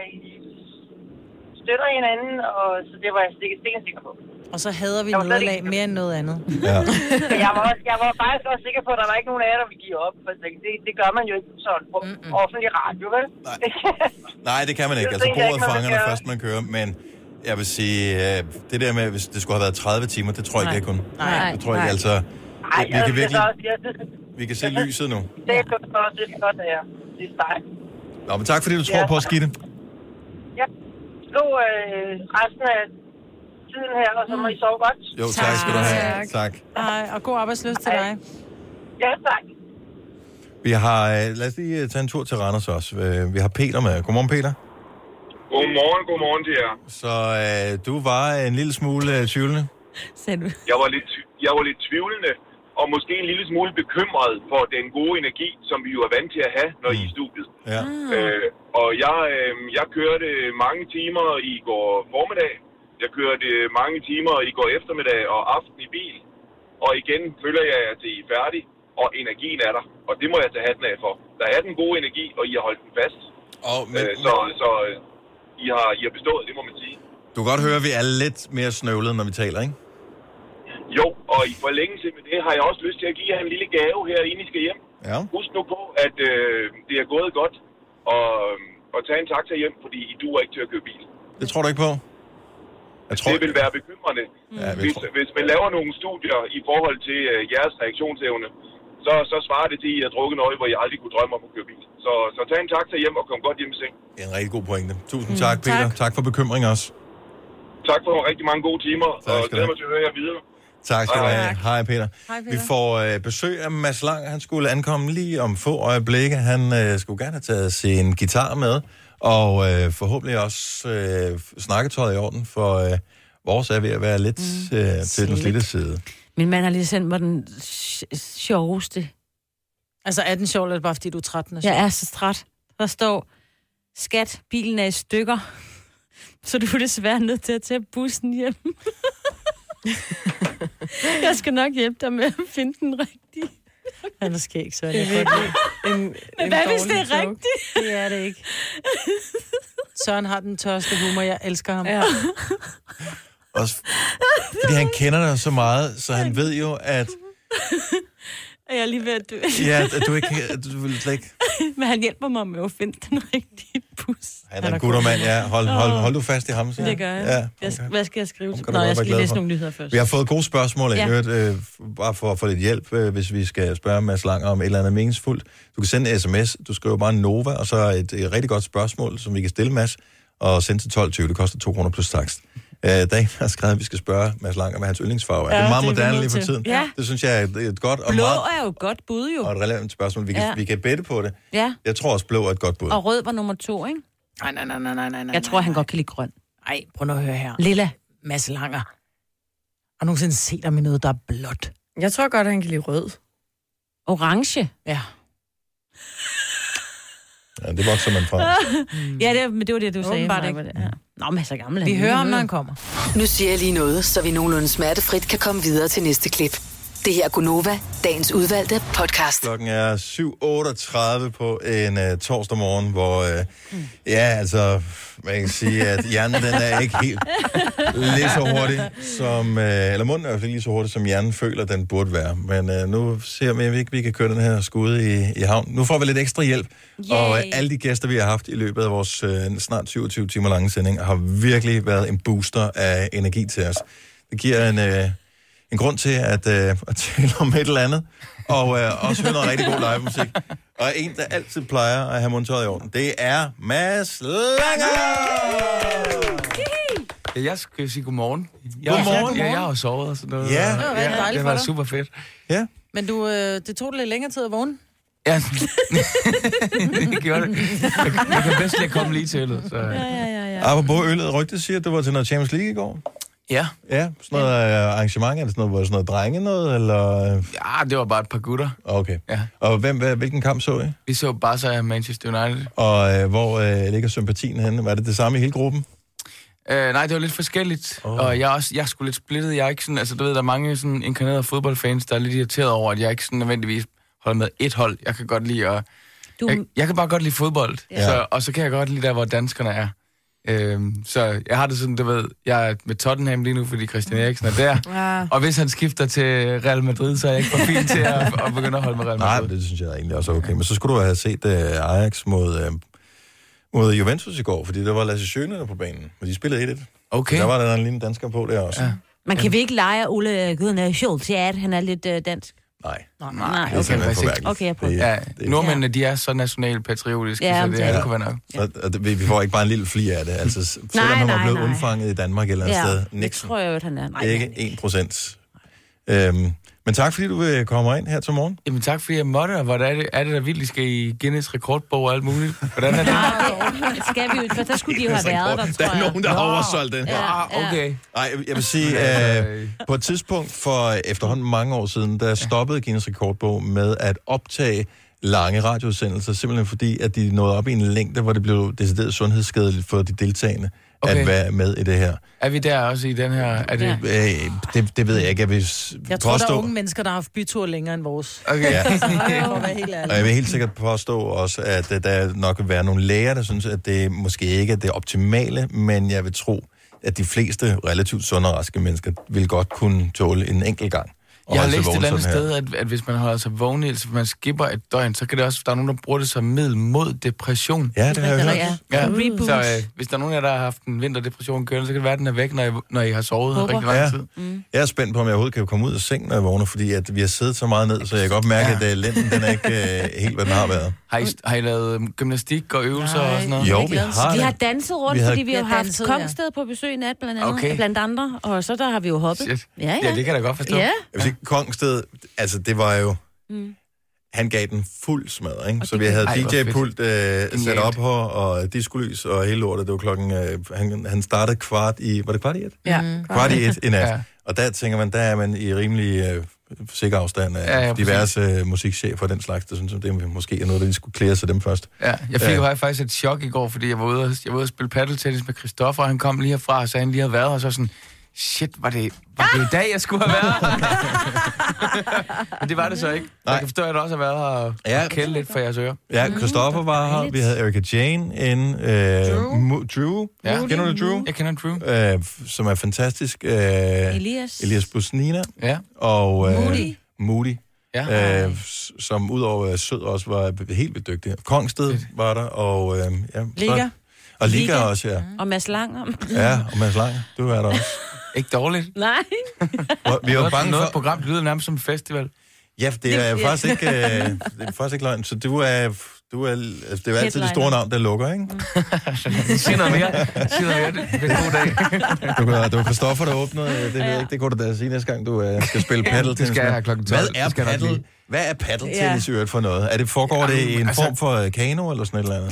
støtter hinanden, og så det var jeg sikker på. Og så hader vi nederlag mere end noget andet. Ja. jeg var faktisk også sikker på, at der var ikke nogen af jer, der ville give op. For det gør man jo ikke sådan på offentlig radio, vel? Nej, det kan man ikke. Altså, bordet fanger, når først man kører, men... Jeg vil sige, det der med, hvis det skulle have været 30 timer, det tror jeg ikke, jeg kunne. Nej. Det tror jeg ikke, altså... Vi kan virkelig... Vi kan se lyset nu. Det er godt, det er. Det er stejt. Nå, men tak fordi du tror på os, Gitte. Ja. God resten af tiden her, og så må I sove godt. Jo, tak skal du have. Tak. Hej, og god arbejdsløst til dig. Ja, tak. Vi har... lad os lige tage en tur til Randers også. Vi har Peter med. Godmorgen, Peter. Godmorgen til jer. Så du var en lille smule tvivlende? Jeg var lidt tvivlende, og måske en lille smule bekymret for den gode energi, som vi jo er vant til at have, når I er i studiet. Ja. Og jeg kørte mange timer i går formiddag. Jeg kørte mange timer i går eftermiddag og aften i bil. Og igen føler jeg, at I er færdige, og energien er der. Og det må jeg tage hatten af for. Der er den gode energi, og I har holdt den fast. Så I har bestået, det må man sige. Du kan godt høre, at vi er lidt mere snøvlede, når vi taler, ikke? Jo, og i forlængelse med det har jeg også lyst til at give jer en lille gave her, inden I skal hjem. Ja. Husk nu på, at det er gået godt, og tage en taxa hjem, fordi I duer ikke til at køre bil. Det tror du ikke på? Det vil være bekymrende. Ja, hvis man laver nogle studier i forhold til jeres reaktionsevne, så svarer det til, at jeg har drukket noget, hvor jeg aldrig kunne drømme om at køre bil. Så tag en taxa hjem og kom godt hjem i seng. Det er en rigtig god pointe. Tusind tak, Peter. Tak for bekymring også. Tak for rigtig mange gode timer, og glæder mig til at høre jer videre. Tak skal du have. Hej, Peter. Vi får besøg af Mads Lang. Han skulle ankomme lige om få øjeblikke. Han skulle gerne have taget sin guitar med, og forhåbentlig også snakketøjet i orden, for vores er ved at være lidt til den slidte side. Min mand har lige sendt mig den sjoveste. Altså er den sjov, eller bare fordi du er træt? Jeg er så træt. Der står, skat, bilen er i stykker, så du er desværre nødt til at tage bussen hjem. Jeg skal nok hjælpe dig med at finde den rigtige. Han er skæg, så det er Men hvad hvis det er rigtigt? Det er det ikke. Søren har den tørste humor, jeg elsker ham. Ja. Også fordi han kender dig så meget, så han ved jo, at... Er jeg lige ved at dø? Ja, at du vil slet ikke... Men han hjælper mig med at finde den rigtige bus. Han er en guttermand, ja. Hold du fast i ham, så. Det gør jeg. Ja, okay. Hvad skal jeg skrive til? Nå, jeg skal lige læse nogle nyheder først. Vi har fået gode spørgsmål, bare for at få lidt hjælp, hvis vi skal spørge Mads Lang om et eller andet meningsfuldt. Du kan sende en sms, du skriver bare Nova, og så et rigtig godt spørgsmål, som vi kan stille, Mads, og sende til 12.20. Det koster 2 kroner plus takst. Dagen har skrevet, at vi skal spørge Mads Lang om hans yndlingsfarve. Det er meget moderne lige for tiden. Ja. Det synes jeg er et godt og blå meget... er jo et godt bud, jo. Og et relevant spørgsmål. Vi kan bette på det. Ja. Jeg tror også, blå er et godt bud. Og rød var nummer 2, ikke? Nej. Jeg tror, han godt kan lide grøn. Ej, prøv nu at høre her. Lilla. Mads Langer. Har nogensinde set ham i noget, der er blåt? Jeg tror godt, at han kan lide rød. Orange? Ja. Ja, det vokser man fra. Ja, det var det, du sagde. Åbenbart ikke. Ja. Nå, men så gammel. Vi hører ham, når han kommer. Nu siger jeg lige noget, så vi nogenlunde smertefrit kan komme videre til næste klip. Det her er Gunova, dagens udvalgte podcast. Klokken er 7:38 på en torsdag morgen, hvor, altså, man kan sige, at hjernen, den er ikke helt lige så hurtig som, eller munden er i hvert fald lige så hurtig, som hjernen føler, den burde være. Men nu ser vi, om vi kan køre den her skude i havn. Nu får vi lidt ekstra hjælp, og alle de gæster, vi har haft i løbet af vores snart 27 timer lange sending, har virkelig været en booster af energi til os. Det giver en grund til at tale om et eller andet, og også høre noget rigtig god live-musik. Og en, der altid plejer at have mundtøjet i orden, det er Mads Langer! Jeg skal sige godmorgen. Godmorgen. Ja, jeg har sovet og sådan noget. Ja. Det var super fedt. Ja. Men det tog lidt længere tid at vågne? Ja, det gjorde det. Jeg kan bedst lige komme lige til det. Så. Ja. Apropos øllet, rygtet siger, at du var til noget Champions League i går. Ja. Ja, sådan noget arrangement, er det sådan noget drenge noget, eller? Ja, det var bare et par gutter. Okay. Ja. Og hvilken kamp så I? Vi så Barca og Manchester United. Og hvor ligger sympatien henne? Var det samme i hele gruppen? Nej, det var lidt forskelligt. Og jeg er sgu lidt splittet. Jeg er ikke sådan, altså du ved, der er mange sådan inkarnerede fodboldfans, der er lidt irriteret over, at jeg ikke sådan nødvendigvis holder med et hold. Jeg kan godt lide at... Jeg kan bare godt lide fodbold. Ja. Og så kan jeg godt lide der, hvor danskerne er. Så jeg har det sådan, du ved, jeg er med Tottenham lige nu, fordi Christian Eriksen er der. Ja. Og hvis han skifter til Real Madrid, så er jeg ikke for fint til at begynde at holde med Real Madrid. Nej, men det synes jeg egentlig også er okay. Men så skulle du have set Ajax mod Juventus i går, fordi der var Lasse Schöne der på banen, og de spillede 1-1. Okay. Der var der en lille dansker på der også. Ja. Man kan vi ikke lege Ole Gunnar Schultz, han er lidt dansk. Nej. Okay, jeg prøver. Ja, nordmændene, de er så nationalpatriotiske, så det kunne være nok. Og vi får ikke bare en lille fli af det. Altså, selvom han var blevet undfanget i Danmark et eller andet sted. Det tror jeg jo, at han er. Ikke 1%. Men tak, fordi du vil komme ind her til morgen. Jamen tak, fordi jeg måtte. Og hvordan er det der vildt, I skal i Guinness rekordbog og alt muligt? Hvordan er det? Nej, skal vi jo, for der skulle de jo have været der, tror jeg. Der er nogen, der har oversolgt den. Okay. Nej, jeg vil sige, på et tidspunkt for efterhånden mange år siden, der stoppede Guinness rekordbog med at optage lange radioudsendelser, simpelthen fordi, at de nåede op i en længde, hvor det blev decideret sundhedsskadeligt for de deltagende at være med i det her. Er vi der også i den her? Er det... Det ved jeg ikke. Jeg tror, der er unge mennesker, der har haft bytur længere end vores. Okay. Ja. Og jeg vil helt sikkert påstå også, at der nok vil være nogle læger, der synes, at det måske ikke er det optimale, men jeg vil tro, at de fleste relativt sunde og raske mennesker vil godt kunne tåle en enkelt gang Jeg har læst et eller andet sted, at hvis man holder sig vågen, altså hvis man skipper et døgn, så kan det også, der er nogen, der bruger det som middel mod depression. Ja, det har jeg hørt. Ja. Så hvis der er nogen af jer, der har haft en vinterdepression kørende, så kan det være, at den er væk, når I har sovet rigtig lang tid. Jeg er spændt på, om jeg overhovedet kan komme ud af sengen, når jeg vågner, fordi at vi har siddet så meget ned, så jeg kan godt mærke, at lænden den er ikke helt, hvad den har været. Har I lavet gymnastik og øvelser og sådan noget? Jo, vi har Vi har danset rundt, fordi vi har haft Kongsted på besøg i nat, blandt andre, og så der har vi jo hoppet. Shit. Ja, det kan jeg da godt forstå. Ja. Jeg vil sige, Kongsted, altså det var jo... Han gav den fuld smadret, ikke? Så vi havde DJ-pult sat op her, og diskolys og hele lortet. Det var klokken... Han startede kvart i... Var det kvart i et? Ja. Kvart i et i nat. Ja. Og der tænker man, der er man i rimelig sikker afstand af diverse musikchefer og den slags. Det synes jeg, det måske er noget, der lige skulle klæde sig dem først. Ja, jeg fik faktisk et chok i går, fordi jeg var ude at spille paddeltennis med Christoffer, og han kom lige herfra og sagde, han lige havde været her, og så sådan... Shit, var det i dag, jeg skulle have været? Men det var det så ikke. Nej. Jeg kan forstå, at jeg også har været her og kælde lidt for jeres ører. Ja, Christoffer var her. Vi havde Erika Jane inde. Drew. Ja. Kender du Drew? Jeg kender Drew. Som er fantastisk. Elias Busnina. Ja. Og Moody. Ja. Som udover sød også var helt vildt dygtig. Kongsted var der, og Liga. Og Liga også, ja. Og Mads Langer. Ja, og Mads Langer. Du er der også. Ikke dårligt. Nej. Vi var bange for... Noget program lyder nærmest som en festival. Ja, det er faktisk ikke løgn. Så det er jo altid det store navn, der lukker, ikke? Sig noget mere. Det er en god dag. Det var Christoffer, der åbnede. Det ved jeg ikke. Det kunne du da sige næste gang, du skal spille paddeltennis. Det skal jeg have klokken 12. Hvad er paddeltennis i øvrigt for noget? Foregår det i en form for kano eller sådan et eller andet?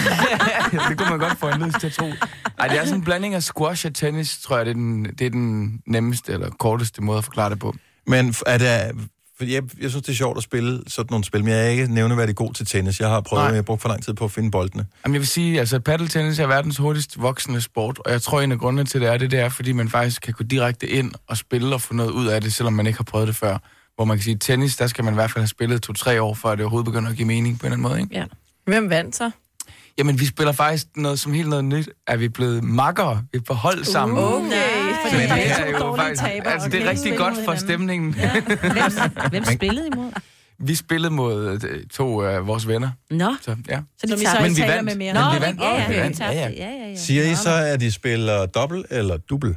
Det kunne man godt få en lyst til at tro. Ej, det er sådan en blanding af squash og tennis, tror jeg, det er den nemmeste eller korteste måde at forklare det på. Men er det... Jeg synes, det er sjovt at spille sådan nogle spil, men jeg er ikke nævneværdig god til tennis. Jeg har prøvet, jeg har brugt for lang tid på at finde boldene. Jamen, jeg vil sige, altså paddeltennis er verdens hurtigst voksende sport, og jeg tror, en af grundene til det er, fordi man faktisk kan gå direkte ind og spille og få noget ud af det, selvom man ikke har prøvet det før. Hvor man kan sige, tennis, der skal man i hvert fald have spillet 2-3 år, før det overhovedet begynder at give mening på en eller anden måde, ikke? Ja. Hvem vandt så? Jamen, vi spiller faktisk noget som helt noget nyt, at vi er blevet makkere. Vi er på hold sammen. Okay, for det er jo faktisk... Altså, det er rigtig godt for stemningen. Ja. Hvem spillede imod? Vi spillede mod 2 af vores venner. Nå. Så, ja. Så vi så ikke taler med mere. Men vi vandt. Ja. Siger I så, at de spiller dobbelt eller dubbel?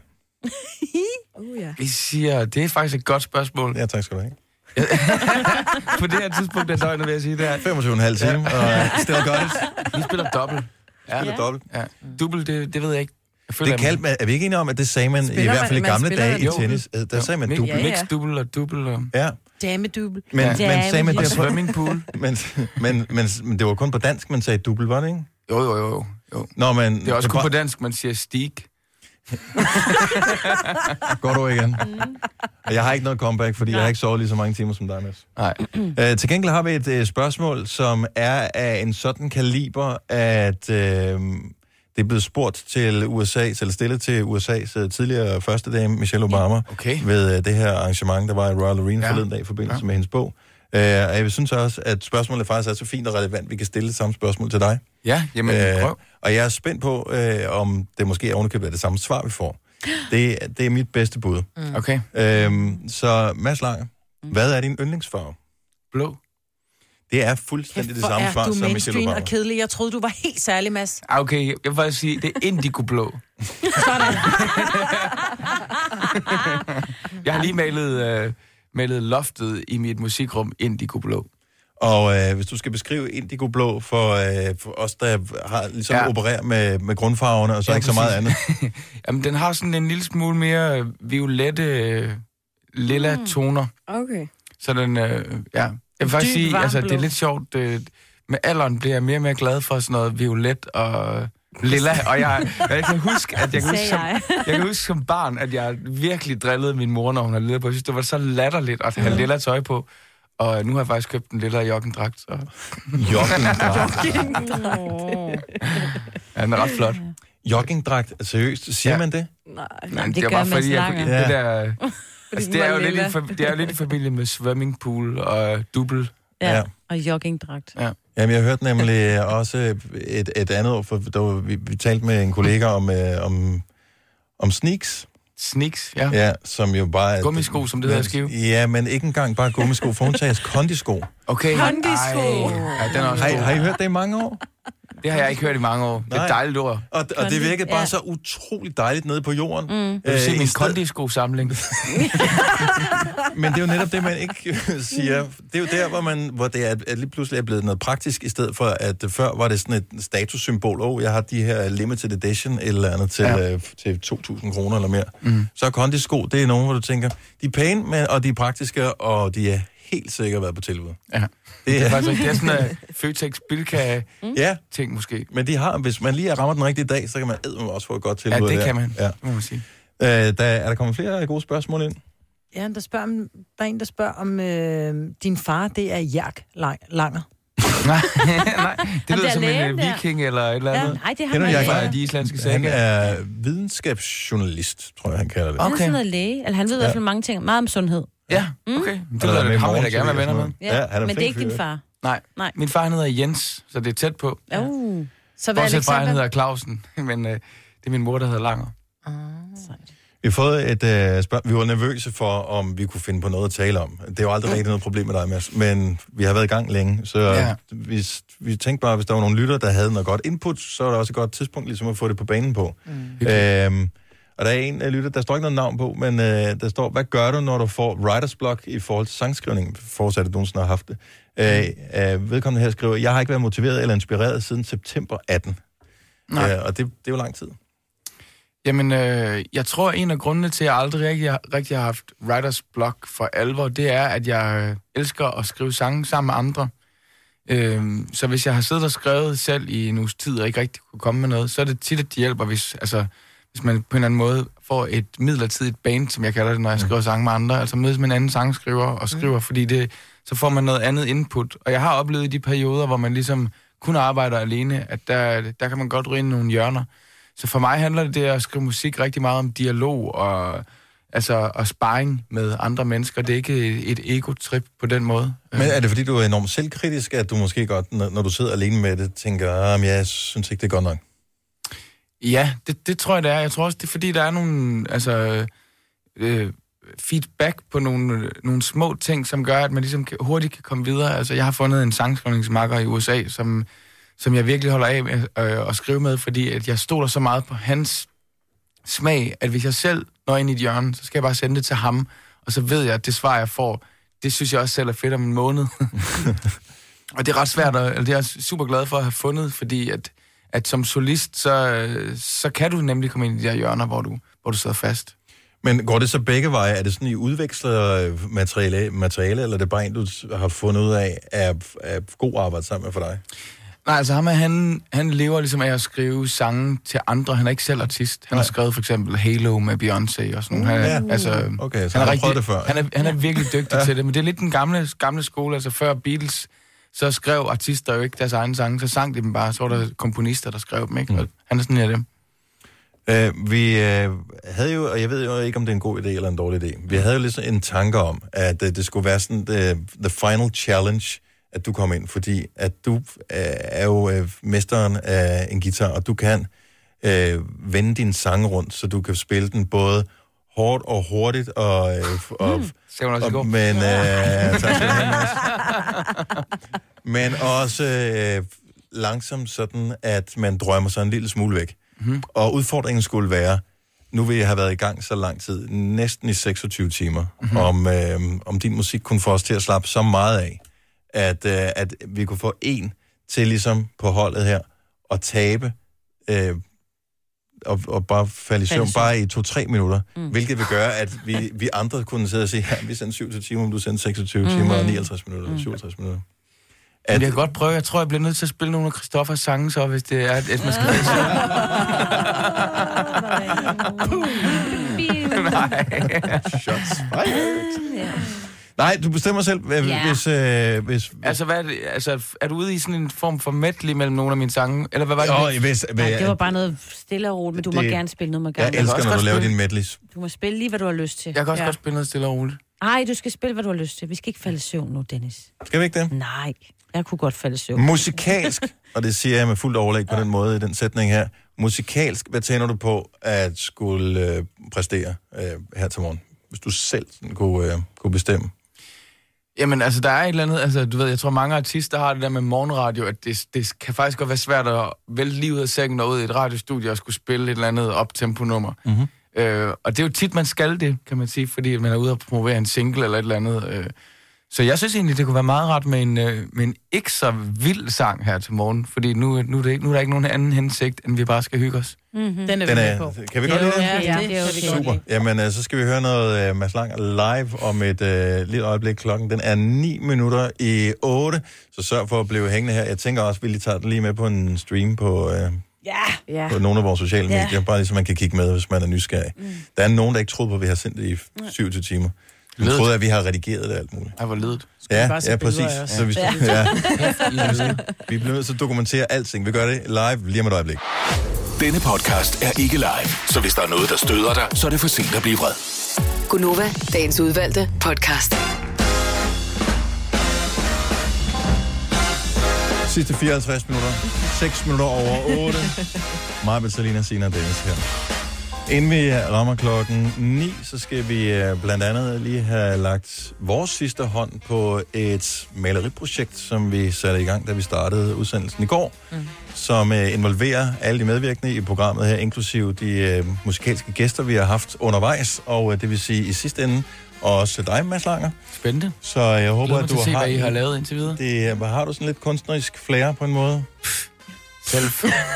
Vi siger, det er faktisk et godt spørgsmål. Ja, tak skal du have. På det her tidspunkt af døgnet vil jeg sige, det er 25,5 timer, og still got it. Vi spiller dobbelt. Ja. Dubbel, det ved jeg ikke. Det kaldte man, er vi ikke enige om, at det sagde man i hvert fald i gamle dage i tennis? Der sagde man dubbel. Mix dubbel og dubbel. Ja. Damedubbel. Men sagde man det swimmingpool. Men det var kun på dansk, man sagde dubbel, var det ikke? Jo. Nå, men det er også kun på dansk, man siger stig. Går du igen? Og jeg har ikke noget comeback, fordi jeg har ikke sovet lige så mange timer som dig, Mads. Nej. Til gengæld har vi et spørgsmål, som er af en sådan kaliber, at det er blevet spurgt til USA's, eller stillet til USA's tidligere første dame, Michelle Obama, ved det her arrangement, der var i Royal Arena forleden dag i forbindelse med hendes bog. Og jeg synes også, at spørgsmålet faktisk er så fint og relevant, vi kan stille det samme spørgsmål til dig. Ja, jamen prøv. Og jeg er spændt på, om det måske er ovenikøbet det samme svar, vi får. Det er mit bedste bud. Okay. Så Mads Langer, hvad er din yndlingsfarve? Blå. Det er fuldstændig det samme svar som Michelle Obama. Og kedelig. Jeg troede, du var helt særlig, Mads. Okay, jeg vil faktisk sige, det er indigo-blå. Sådan. Jeg har lige malet loftet i mit musikrum indigo-blå. Og hvis du skal beskrive indigo-blå for os, der har ligesom opererer med grundfarverne, og så ikke så meget andet. Jamen, den har sådan en lille smule mere violette, lilla toner. Okay. Så den, jeg vil faktisk sige, altså, det er lidt sjovt. Med alderen bliver jeg mere og mere glad for sådan noget violet og lilla. Og jeg kan huske, at jeg kan huske som barn, at jeg virkelig drillede min mor, når hun havde lilla på. Jeg synes, det var så latterligt at have lilla tøj på. Og nu har jeg faktisk købt en lilla joggingdragt. Så... Joggingdragt? Ja, den er ret flot. Joggingdragt? Seriøst? Siger man det? Nej, det gør man slanger. Det der... Altså, det er jo lidt i familie med swimmingpool og dubbel. Ja, og joggingdragt. Ja. Jamen, jeg hørte nemlig også et andet ord, for vi talte med en kollega om sneaks. Sneaks, ja. Ja, som jo bare... Gummisko, som det hedder skive. Ja, men ikke engang bare gummisko, for hun tager kondisko. Okay. Kondisko. Ja, den er også har I hørt det i mange år? Det har jeg ikke hørt i mange år. Det er et dejligt ord. Og det virkede bare så utroligt dejligt nede på jorden. Vil du se min kondisko-samling? Men det er jo netop det, man ikke siger. Det er jo der, hvor det er lige pludselig er blevet noget praktisk, i stedet for, at før var det sådan et statussymbol. Jeg har de her limited edition eller andet til 2.000 kroner eller mere. Så kondisko, det er nogen, hvor du tænker, de er pæne, og de er praktiske, og de er helt sikkert været på tilbud. Ja. Det er faktisk det er sådan en Føtex Bilka-ting måske. Men de har, hvis man lige rammer den rigtige dag, så kan man også få et godt tilbud. Ja, det kan man. Ja. Det må man sige. Er der kommet flere gode spørgsmål ind? Ja, der er en, der spørger om din far, det er Jærk Langer. nej, det lyder som en viking eller et eller andet. Nej, det har han fra de islandske sager. Han er videnskabsjournalist, tror jeg, han kalder det. Han er sådan noget læge. Altså, han ved i hvert fald mange ting. Meget om sundhed. Ja, okay. Det lyder det, ham vil jeg gerne være venner med. Ja, men det er ikke din far. Nej. Min far, han hedder Jens, så det er tæt på. Ja. Så hvad Bortset fra, han hedder Clausen, men det er min mor, der hedder Langer. Vi har fået et spørgsmål. Vi var nervøse for, om vi kunne finde på noget at tale om. Det er jo aldrig rigtig noget problem med dig, Mads. Men vi har været i gang længe, så vi tænkte bare, hvis der var nogle lytter, der havde noget godt input, så er der også et godt tidspunkt ligesom at få det på banen på. Og der er en lytter, der står ikke noget navn på, men der står, hvad gør du, når du får writer's block i forhold til sangskrivning? Forudsat, at du nogensinde har haft det. Vedkommende her skriver, jeg har ikke været motiveret eller inspireret siden september 18. Og det er jo lang tid. Jamen, jeg tror, en af grundene til, at jeg aldrig rigtig har haft writer's block for alvor, det er, at jeg elsker at skrive sange sammen med andre. Så hvis jeg har siddet og skrevet selv i en uges tid, og ikke rigtig kunne komme med noget, så er det tit, at det hjælper, hvis man på en eller anden måde får et midlertidigt band, som jeg kalder det, når jeg skriver sange med andre, altså mødes med en anden sangskriver og skriver, fordi så får man noget andet input. Og jeg har oplevet i de perioder, hvor man ligesom kun arbejder alene, at der kan man godt ryge ind i nogle hjørner. Så for mig handler det at skrive musik rigtig meget om dialog og sparring med andre mennesker. Det er ikke et ego-trip på den måde. Men er det, fordi du er enormt selvkritisk, at du måske godt, når du sidder alene med det, tænker, jeg synes ikke, det er godt nok? Ja, det tror jeg, det er. Jeg tror også, det er, fordi der er nogle feedback på nogle små ting, som gør, at man ligesom hurtigt kan komme videre. Altså, jeg har fundet en sangskrivningsmakker i USA, som jeg virkelig holder af med at skrive med, fordi at jeg stoler så meget på hans smag, at hvis jeg selv når ind i et hjørne, så skal jeg bare sende det til ham, og så ved jeg, at det svar, jeg får, det synes jeg også selv er fedt om en måned. Og det er ret svært, det er jeg super glad for at have fundet, fordi at som solist, så kan du nemlig komme ind i de der hjørner, hvor du sidder fast. Men går det så begge veje? Er det sådan, I udveksler materiale, eller er det bare en, du har fundet ud af, er god arbejde sammen med for dig? Nej, altså han lever ligesom af at skrive sange til andre. Han er ikke selv artist. Han har skrevet for eksempel Halo med Beyoncé og sådan noget. Okay, så han har prøvet det før. Han er virkelig dygtig til det, men det er lidt den gamle skole. Altså før Beatles, så skrev artister jo ikke deres egne sange, så sang de dem bare, så var der komponister, der skrev dem, ikke? Og han er sådan af dem. Vi havde jo, og jeg ved jo ikke, om det er en god idé eller en dårlig idé, vi havde jo lidt en tanke om, at det skulle være sådan the final challenge, at du kom ind, fordi at du er jo mesteren af en guitar, og du kan vende din sang rundt, så du kan spille den både hårdt og hurtigt, men også langsomt sådan, at man drømmer sig en lille smule væk. Og udfordringen skulle være, nu vil jeg have været i gang så lang tid, næsten i 26 timer, om din musik kunne få os til at slappe så meget af, at vi kunne få en til ligesom på holdet her, og tabe, og bare falde i søvn, bare i 2-3 minutter, hvilket vil gøre, at vi andre kunne sidde og sige, ja, vi sendte 27 timer, om du sendte 26 timer og 59 minutter, eller 57 minutter. Jeg kan godt prøve. Jeg tror, jeg bliver nødt til at spille nogle af Christoffers sange, så hvis det er, at man skal læse. Shots fired. Nej, du bestemmer selv, hvis... Altså, hvad er det? Altså, er du ude i sådan en form for medley mellem nogle af mine sange? Eller hvad var det? Nej, det var bare noget stille og roligt, men du må gerne spille noget. Jeg elsker, når du laver din medleys. Du må spille lige, hvad du har lyst til. Jeg kan også godt spille noget stille og roligt. Nej, du skal spille, hvad du har lyst til. Vi skal ikke falde i søvn nu, Dennis. Skal vi ikke det? Nej, jeg kunne godt falde i søvn. Musikalsk, og det siger jeg med fuldt overlæg på den måde i den sætning her. Musikalsk, hvad tænker du på at skulle præstere her til morgen? Hvis du selv sådan kunne bestemme. Jamen, altså, der er et eller andet, altså, du ved, jeg tror, mange artister har det der med morgenradio, at det kan faktisk godt være svært at vælge livet af sengen og ud i et radiostudie og skulle spille et eller andet optempo-nummer. Mm-hmm. Og det er jo tit, man skal det, kan man sige, fordi man er ude og promovere en single eller et eller andet. Så jeg synes egentlig, det kunne være meget rart med en ikke så vild sang her til morgen, fordi nu er der ikke nogen anden hensigt, end vi bare skal hygge os. Mm-hmm. Den er vi med på. Kan vi godt lide det? Ja, det er okay. Super. Jamen, så skal vi høre noget Mads Lang live om et lille øjeblik. Klokken den er 7:09, så sørg for at blive hængende her. Jeg tænker også, at vi lige tager den lige med på en stream på på nogle af vores sociale medier, bare lige så man kan kigge med, hvis man er nysgerrig. Der er nogen, der ikke troede på, at vi har sendt det i 7 timer. Vi troede, at vi har redigeret det alt muligt. Jeg var ledet. Ja, præcis. Så vi bliver nødt til at dokumentere alting. Vi gør det live lige om et øjeblik. Denne podcast er ikke live, så hvis der er noget, der støder dig, så er det for sent at blive vred. Gunova, dagens udvalgte podcast. Sidste 54 minutter. 6 minutter over 8. Maja, Bettelina, Sina og Dennis her. Inden vi rammer klokken 9, så skal vi blandt andet lige have lagt vores sidste hånd på et maleriprojekt, som vi satte i gang, da vi startede udsendelsen i går, som involverer alle de medvirkende i programmet her, inklusive de musikalske gæster, vi har haft undervejs, og det vil sige i sidste ende også dig, Mads Langer. Spændende. Så jeg håber, at du har... hvad I har lavet indtil videre. Har du sådan lidt kunstnerisk flair på en måde? Selv.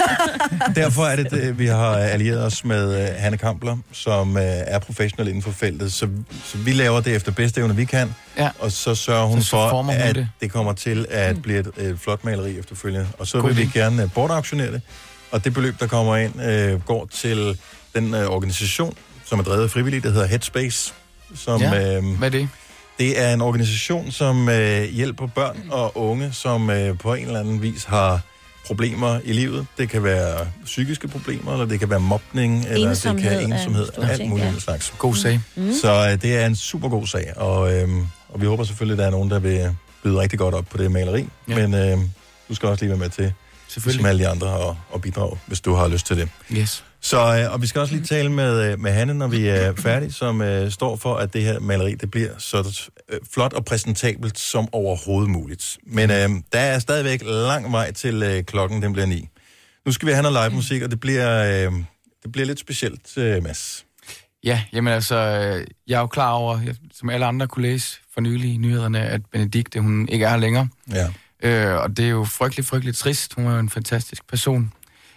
Derfor er det, vi har allieret os med Hanne Kampler, som er professionel inden for feltet. Så vi laver det efter bedste evne, vi kan. Ja. Og så sørger hun for, at det kommer til at blive et flot maleri efterfølgende. Og så vil vi gerne bortauktionere det. Og det beløb, der kommer ind, går til den organisation, som er drevet frivilligt, der hedder Headspace. Som, hvad er det? Det er en organisation, som hjælper børn og unge, som på en eller anden vis har problemer i livet. Det kan være psykiske problemer, eller det kan være mobning, eller det kan ensomhed, alt muligt slags. God sag. Så det er en super god sag, og vi håber selvfølgelig, at der er nogen, der vil byde rigtig godt op på det maleri, men du skal også lige være med til, som alle de andre, og bidrage, hvis du har lyst til det. Yes. Så, og vi skal også lige tale med Hanne, når vi er færdige, som står for, at det her maleri, det bliver så flot og præsentabelt som overhovedet muligt. Men der er stadigvæk lang vej til klokken, den bliver 9. Nu skal vi have noget live musik, og det bliver lidt specielt, Mads. Ja, jamen altså, jeg er jo klar over, som alle andre kunne læse for nylig i nyhederne, at Benedikte, hun ikke er her længere. Ja. Og det er jo frygtelig trist. Hun er jo en fantastisk person.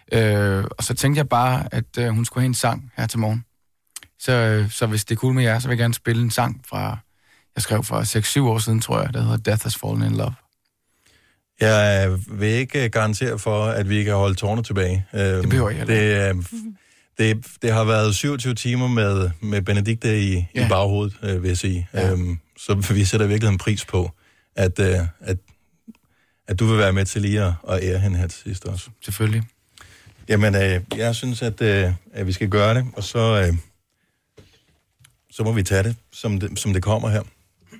Og så tænkte jeg bare, at hun skulle have en sang her til morgen. Så hvis det er cool med jer, så vil jeg gerne spille en sang jeg skrev for 6-7 år siden, tror jeg, der hedder Death Has Fallen in Love. Jeg vil ikke garantere for, at vi kan holde tårne tilbage. Det behøver jeg ikke. Det har været 27 timer med Benedikte i baghovedet, vil jeg sige. Ja. Så vi sætter virkelig en pris på, at du vil være med til lige at ære hende her til sidst også. Selvfølgelig. Jamen, jeg synes, at vi skal gøre det, og så må vi tage det, som det kommer her.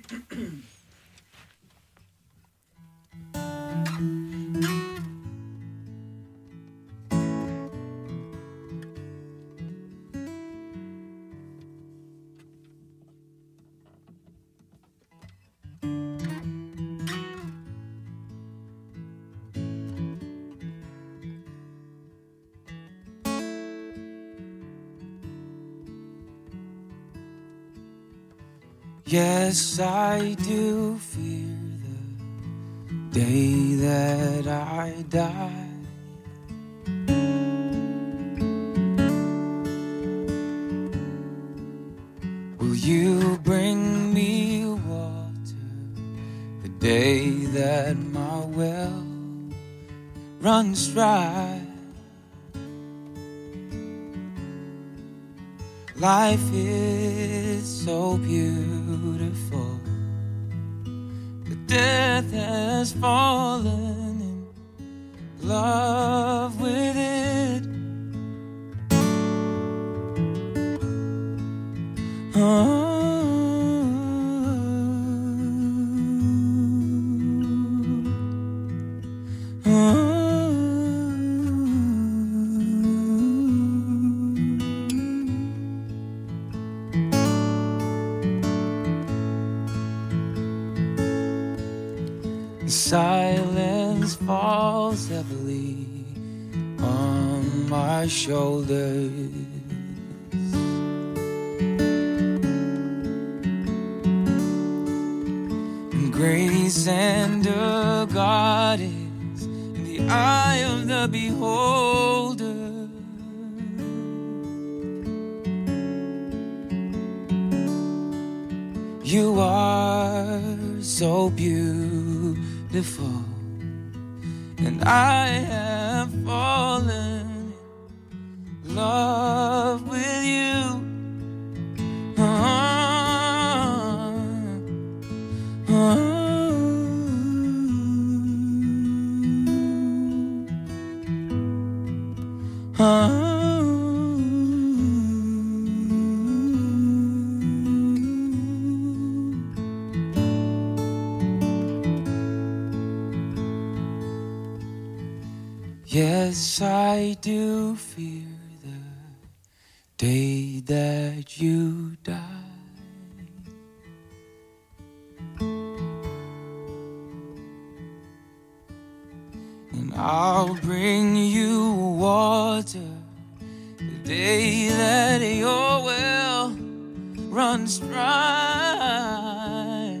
Yes, I do fear the day that I die. Will you bring me water the day that my well runs dry? Life is so beautiful, but death has fallen in love with it. silence falls heavily on my shoulders. And grace and a goddess in the eye of the beholder. You are so beautiful, and I have fallen in love with you. Yes, I do fear the day that you die. And I'll bring you water the day that your well runs dry.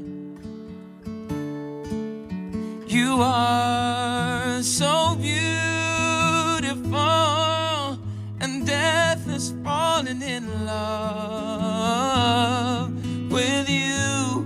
You are so beautiful, and death is falling in love with you.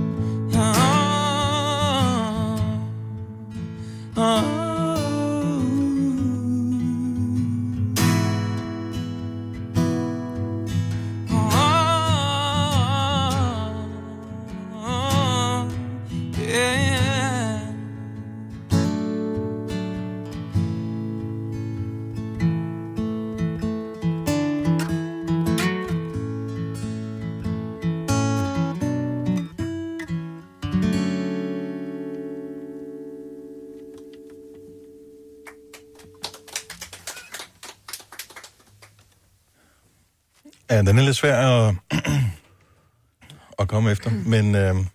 Ja, den er lidt svær at komme efter, men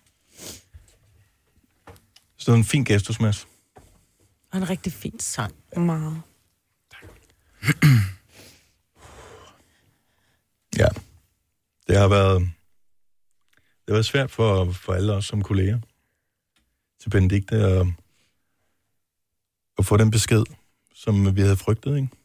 så er en fin gestus, Mads. Og en rigtig fin sang. Meget. Ja. Det har været svært for alle os som kolleger til Benedikte at få den besked, som vi havde frygtet, ikke?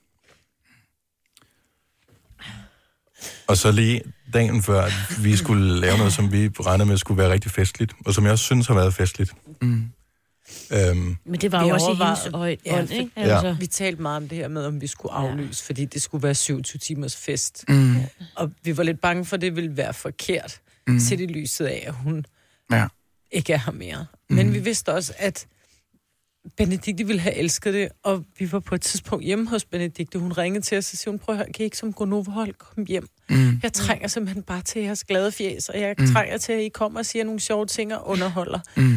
Og så lige dagen før, at vi skulle lave noget, som vi regnede med skulle være rigtig festligt, og som jeg også synes har været festligt. Men det var jo også i hendes ånd, ikke? Altså. Vi talte meget om det her med, om vi skulle aflyse, fordi det skulle være 27 timers fest. Og vi var lidt bange for, at det ville være forkert, set i lyset af, at hun ikke er her mere. Men vi vidste også, at Benedikte ville have elsket det, og vi var på et tidspunkt hjemme hos Benedikte. Hun ringede til os og sagde, prøv at høre, kan I ikke som Gonova-hold komme hjem? Jeg trænger simpelthen bare til jeres glade fjes, og jeg trænger til, at I kommer og siger nogle sjove ting og underholder.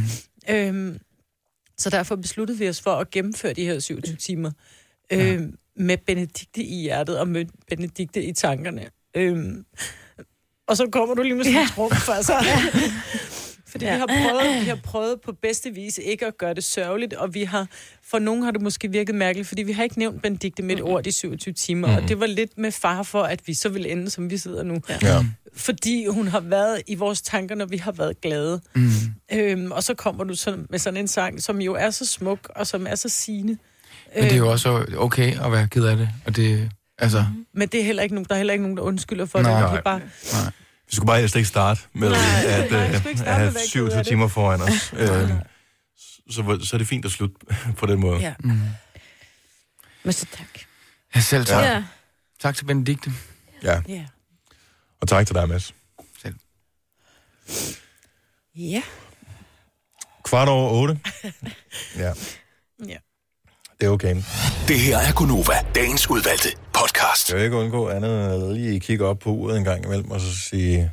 Så derfor besluttede vi os for at gennemføre de her 27 timer med Benedikte i hjertet og med Benedikte i tankerne. Og så kommer du lige med sådan en trum for sig. Fordi vi har prøvet på bedste vis ikke at gøre det sørgeligt, og vi har, for nogen har det måske virket mærkeligt, fordi vi har ikke nævnt Benedikte med et ord i 27 timer, og det var lidt med far for, at vi så ville ende, som vi sidder nu. Ja. Fordi hun har været i vores tanker, når vi har været glade. Og så kommer du med sådan en sang, som jo er så smuk, og som er så sigende. Men det er jo også okay at være ked af det, og det, altså... Men det er heller ikke nogen, der er heller ikke nogen, der undskylder for det. Nej. Vi skulle bare helst ikke starte med at have 27 timer foran os. Så er det fint at slutte på den måde. Ja. Men så tak. Ja, selv tak. Ja. Tak til Benedikte. Ja. Og tak til dig, Mads. Selv. Ja. 7:15. Ja. Det er okay. Det her er Gonova, dagens udvalgte podcast. Jeg vil ikke undgå andet end lige kigge op på uret en gang imellem, og så sige,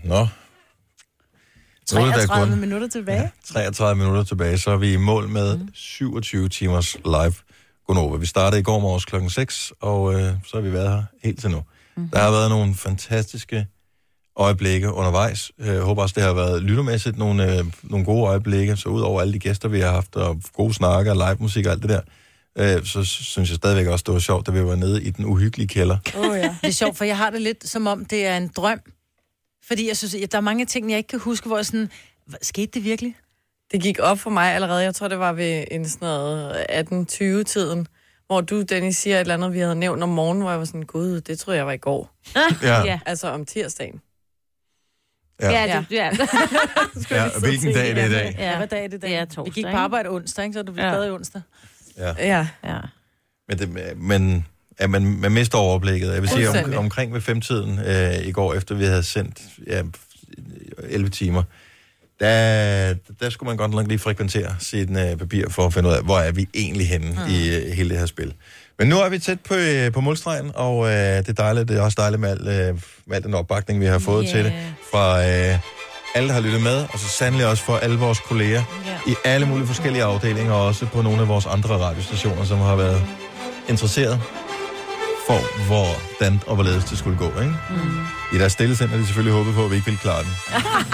33 minutter tilbage. Ja, 33 minutter tilbage, så er vi i mål med 27 timers live Gonova. Vi startede i går morges klokken 6, og så har vi været her helt til nu. Der har været nogle fantastiske øjeblikke undervejs. Jeg håber også, det har været lyttermæssigt nogle gode øjeblikke, så ud over alle de gæster, vi har haft, og gode snakker, live musik og alt det der, så synes jeg stadigvæk også, det var sjovt, da vi var nede i den uhyggelige kælder. Ja. Det er sjovt, for jeg har det lidt som om, det er en drøm. Fordi jeg synes, at der er mange ting, jeg ikke kan huske, hvor sådan, skete det virkelig? Det gik op for mig allerede, jeg tror, det var ved en sådan noget 18-20-tiden, hvor du, Dennis, siger et eller andet, vi havde nævnt om morgenen, hvor jeg var sådan, gud, det tror jeg var i går. Ja. Altså om tirsdagen. Ja. Hvilken dag er det i dag? Ja, hvad dag er det i dag? Det er torsdag, vi gik på arbejde onsdag, ikke? Så du blev bedre onsdag. Ja. Men man mister overblikket. Jeg vil sige, omkring ved 5-tiden i går, efter vi havde sendt 11 timer, der skulle man godt nok lige frekventere sit papir for at finde ud af, hvor er vi egentlig henne i hele det her spil. Men nu er vi tæt på målstregen, og det er dejligt. Det er også dejligt med al den opbakning, vi har fået til det fra alle, der har lyttet med, og så sandelig også for alle vores kolleger i alle mulige forskellige afdelinger, og også på nogle af vores andre radiostationer, som har været interesseret for, hvordan og hvorledes det skulle gå, ikke? I deres stille sind har de selvfølgelig håbet på, at vi ikke ville klare den.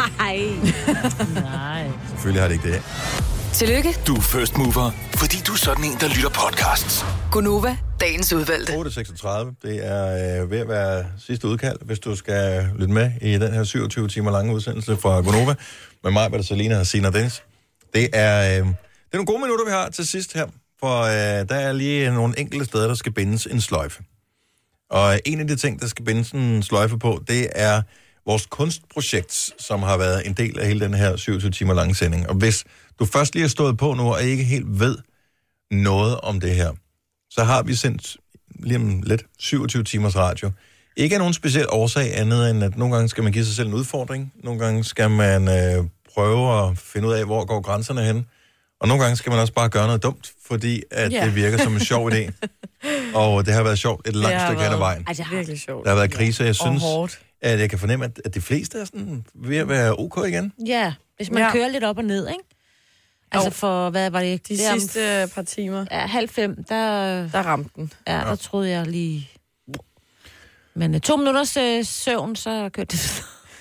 Nej. Selvfølgelig har det ikke det. Tillykke. Du er first mover, fordi du er sådan en, der lytter podcasts. Gunova, dagens udvalgte. 8.36, det er ved at være sidste udkald, hvis du skal lytte med i den her 27 timer lange udsendelse fra Gunova, med mig, Bertel Salina og Sina Dennis. Det er nogle gode minutter, vi har til sidst her, for der er lige nogle enkelte steder, der skal bindes en sløjfe. Og en af de ting, der skal bindes en sløjfe på, det er vores kunstprojekt, som har været en del af hele den her 27 timer lange sending. Og hvis du først lige har stået på nu, og ikke helt ved noget om det her, så har vi sendt lige om lidt 27 timers radio. Ikke af nogen speciel årsag andet, end at nogle gange skal man give sig selv en udfordring. Nogle gange skal man prøve at finde ud af, hvor går grænserne hen. Og nogle gange skal man også bare gøre noget dumt, fordi at det virker som en sjov idé. Og det har været sjovt et langt stykke hen ad vejen. Det er virkelig sjovt. Der har været krise, jeg synes, hårdt. at jeg kan fornemme, at de fleste er sådan ved at være ok igen. Ja, hvis man kører lidt op og ned, ikke? Altså for, hvad var det? De sidste par timer. Ja, 4:30, der ramte den. Ja, der troede jeg lige... Men 2 minutters søvn, så kørte det.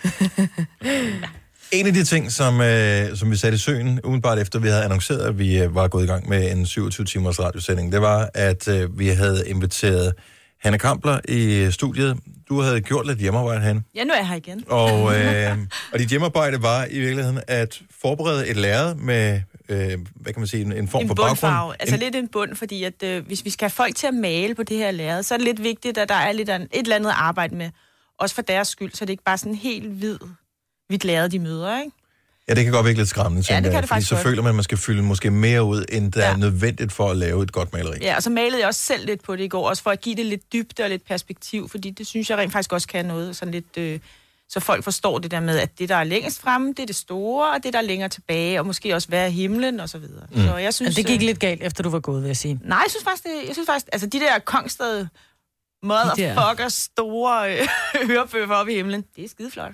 En af de ting, som vi satte i søen, umiddelbart efter vi havde annonceret, at vi var gået i gang med en 27 timers radiosending, det var, at vi havde inviteret Hanne Kampler i studiet. Du havde gjort lidt hjemmearbejde, Hanne. Ja, nu er jeg her igen. Og dit hjemmearbejde var i virkeligheden at forberede et lærred med, hvad kan man sige, en form for baggrund. Altså lidt en bund, fordi at, hvis vi skal have folk til at male på det her lærred, så er det lidt vigtigt, at der er lidt et eller andet at arbejde med. Også for deres skyld, så det er ikke bare sådan helt hvidt lærred, de møder, ikke? Ja, det kan godt virke lidt skræmmende, det kan det fordi faktisk så føler man, at man skal fylde måske mere ud, end der er nødvendigt for at lave et godt maleri. Ja, og så malede jeg også selv lidt på det i går, også for at give det lidt dybde og lidt perspektiv, fordi det synes jeg rent faktisk også kan noget, sådan lidt, så folk forstår det der med, at det, der er længst fremme, det er det store, og det, der er længere tilbage, og måske også være himlen, og så videre. Så jeg synes, det gik lidt galt, efter du var gået, vil jeg sige. Nej, jeg synes faktisk, altså de der Kongsted motherfuckers store hørebøffer oppe i himlen, det er skideflot.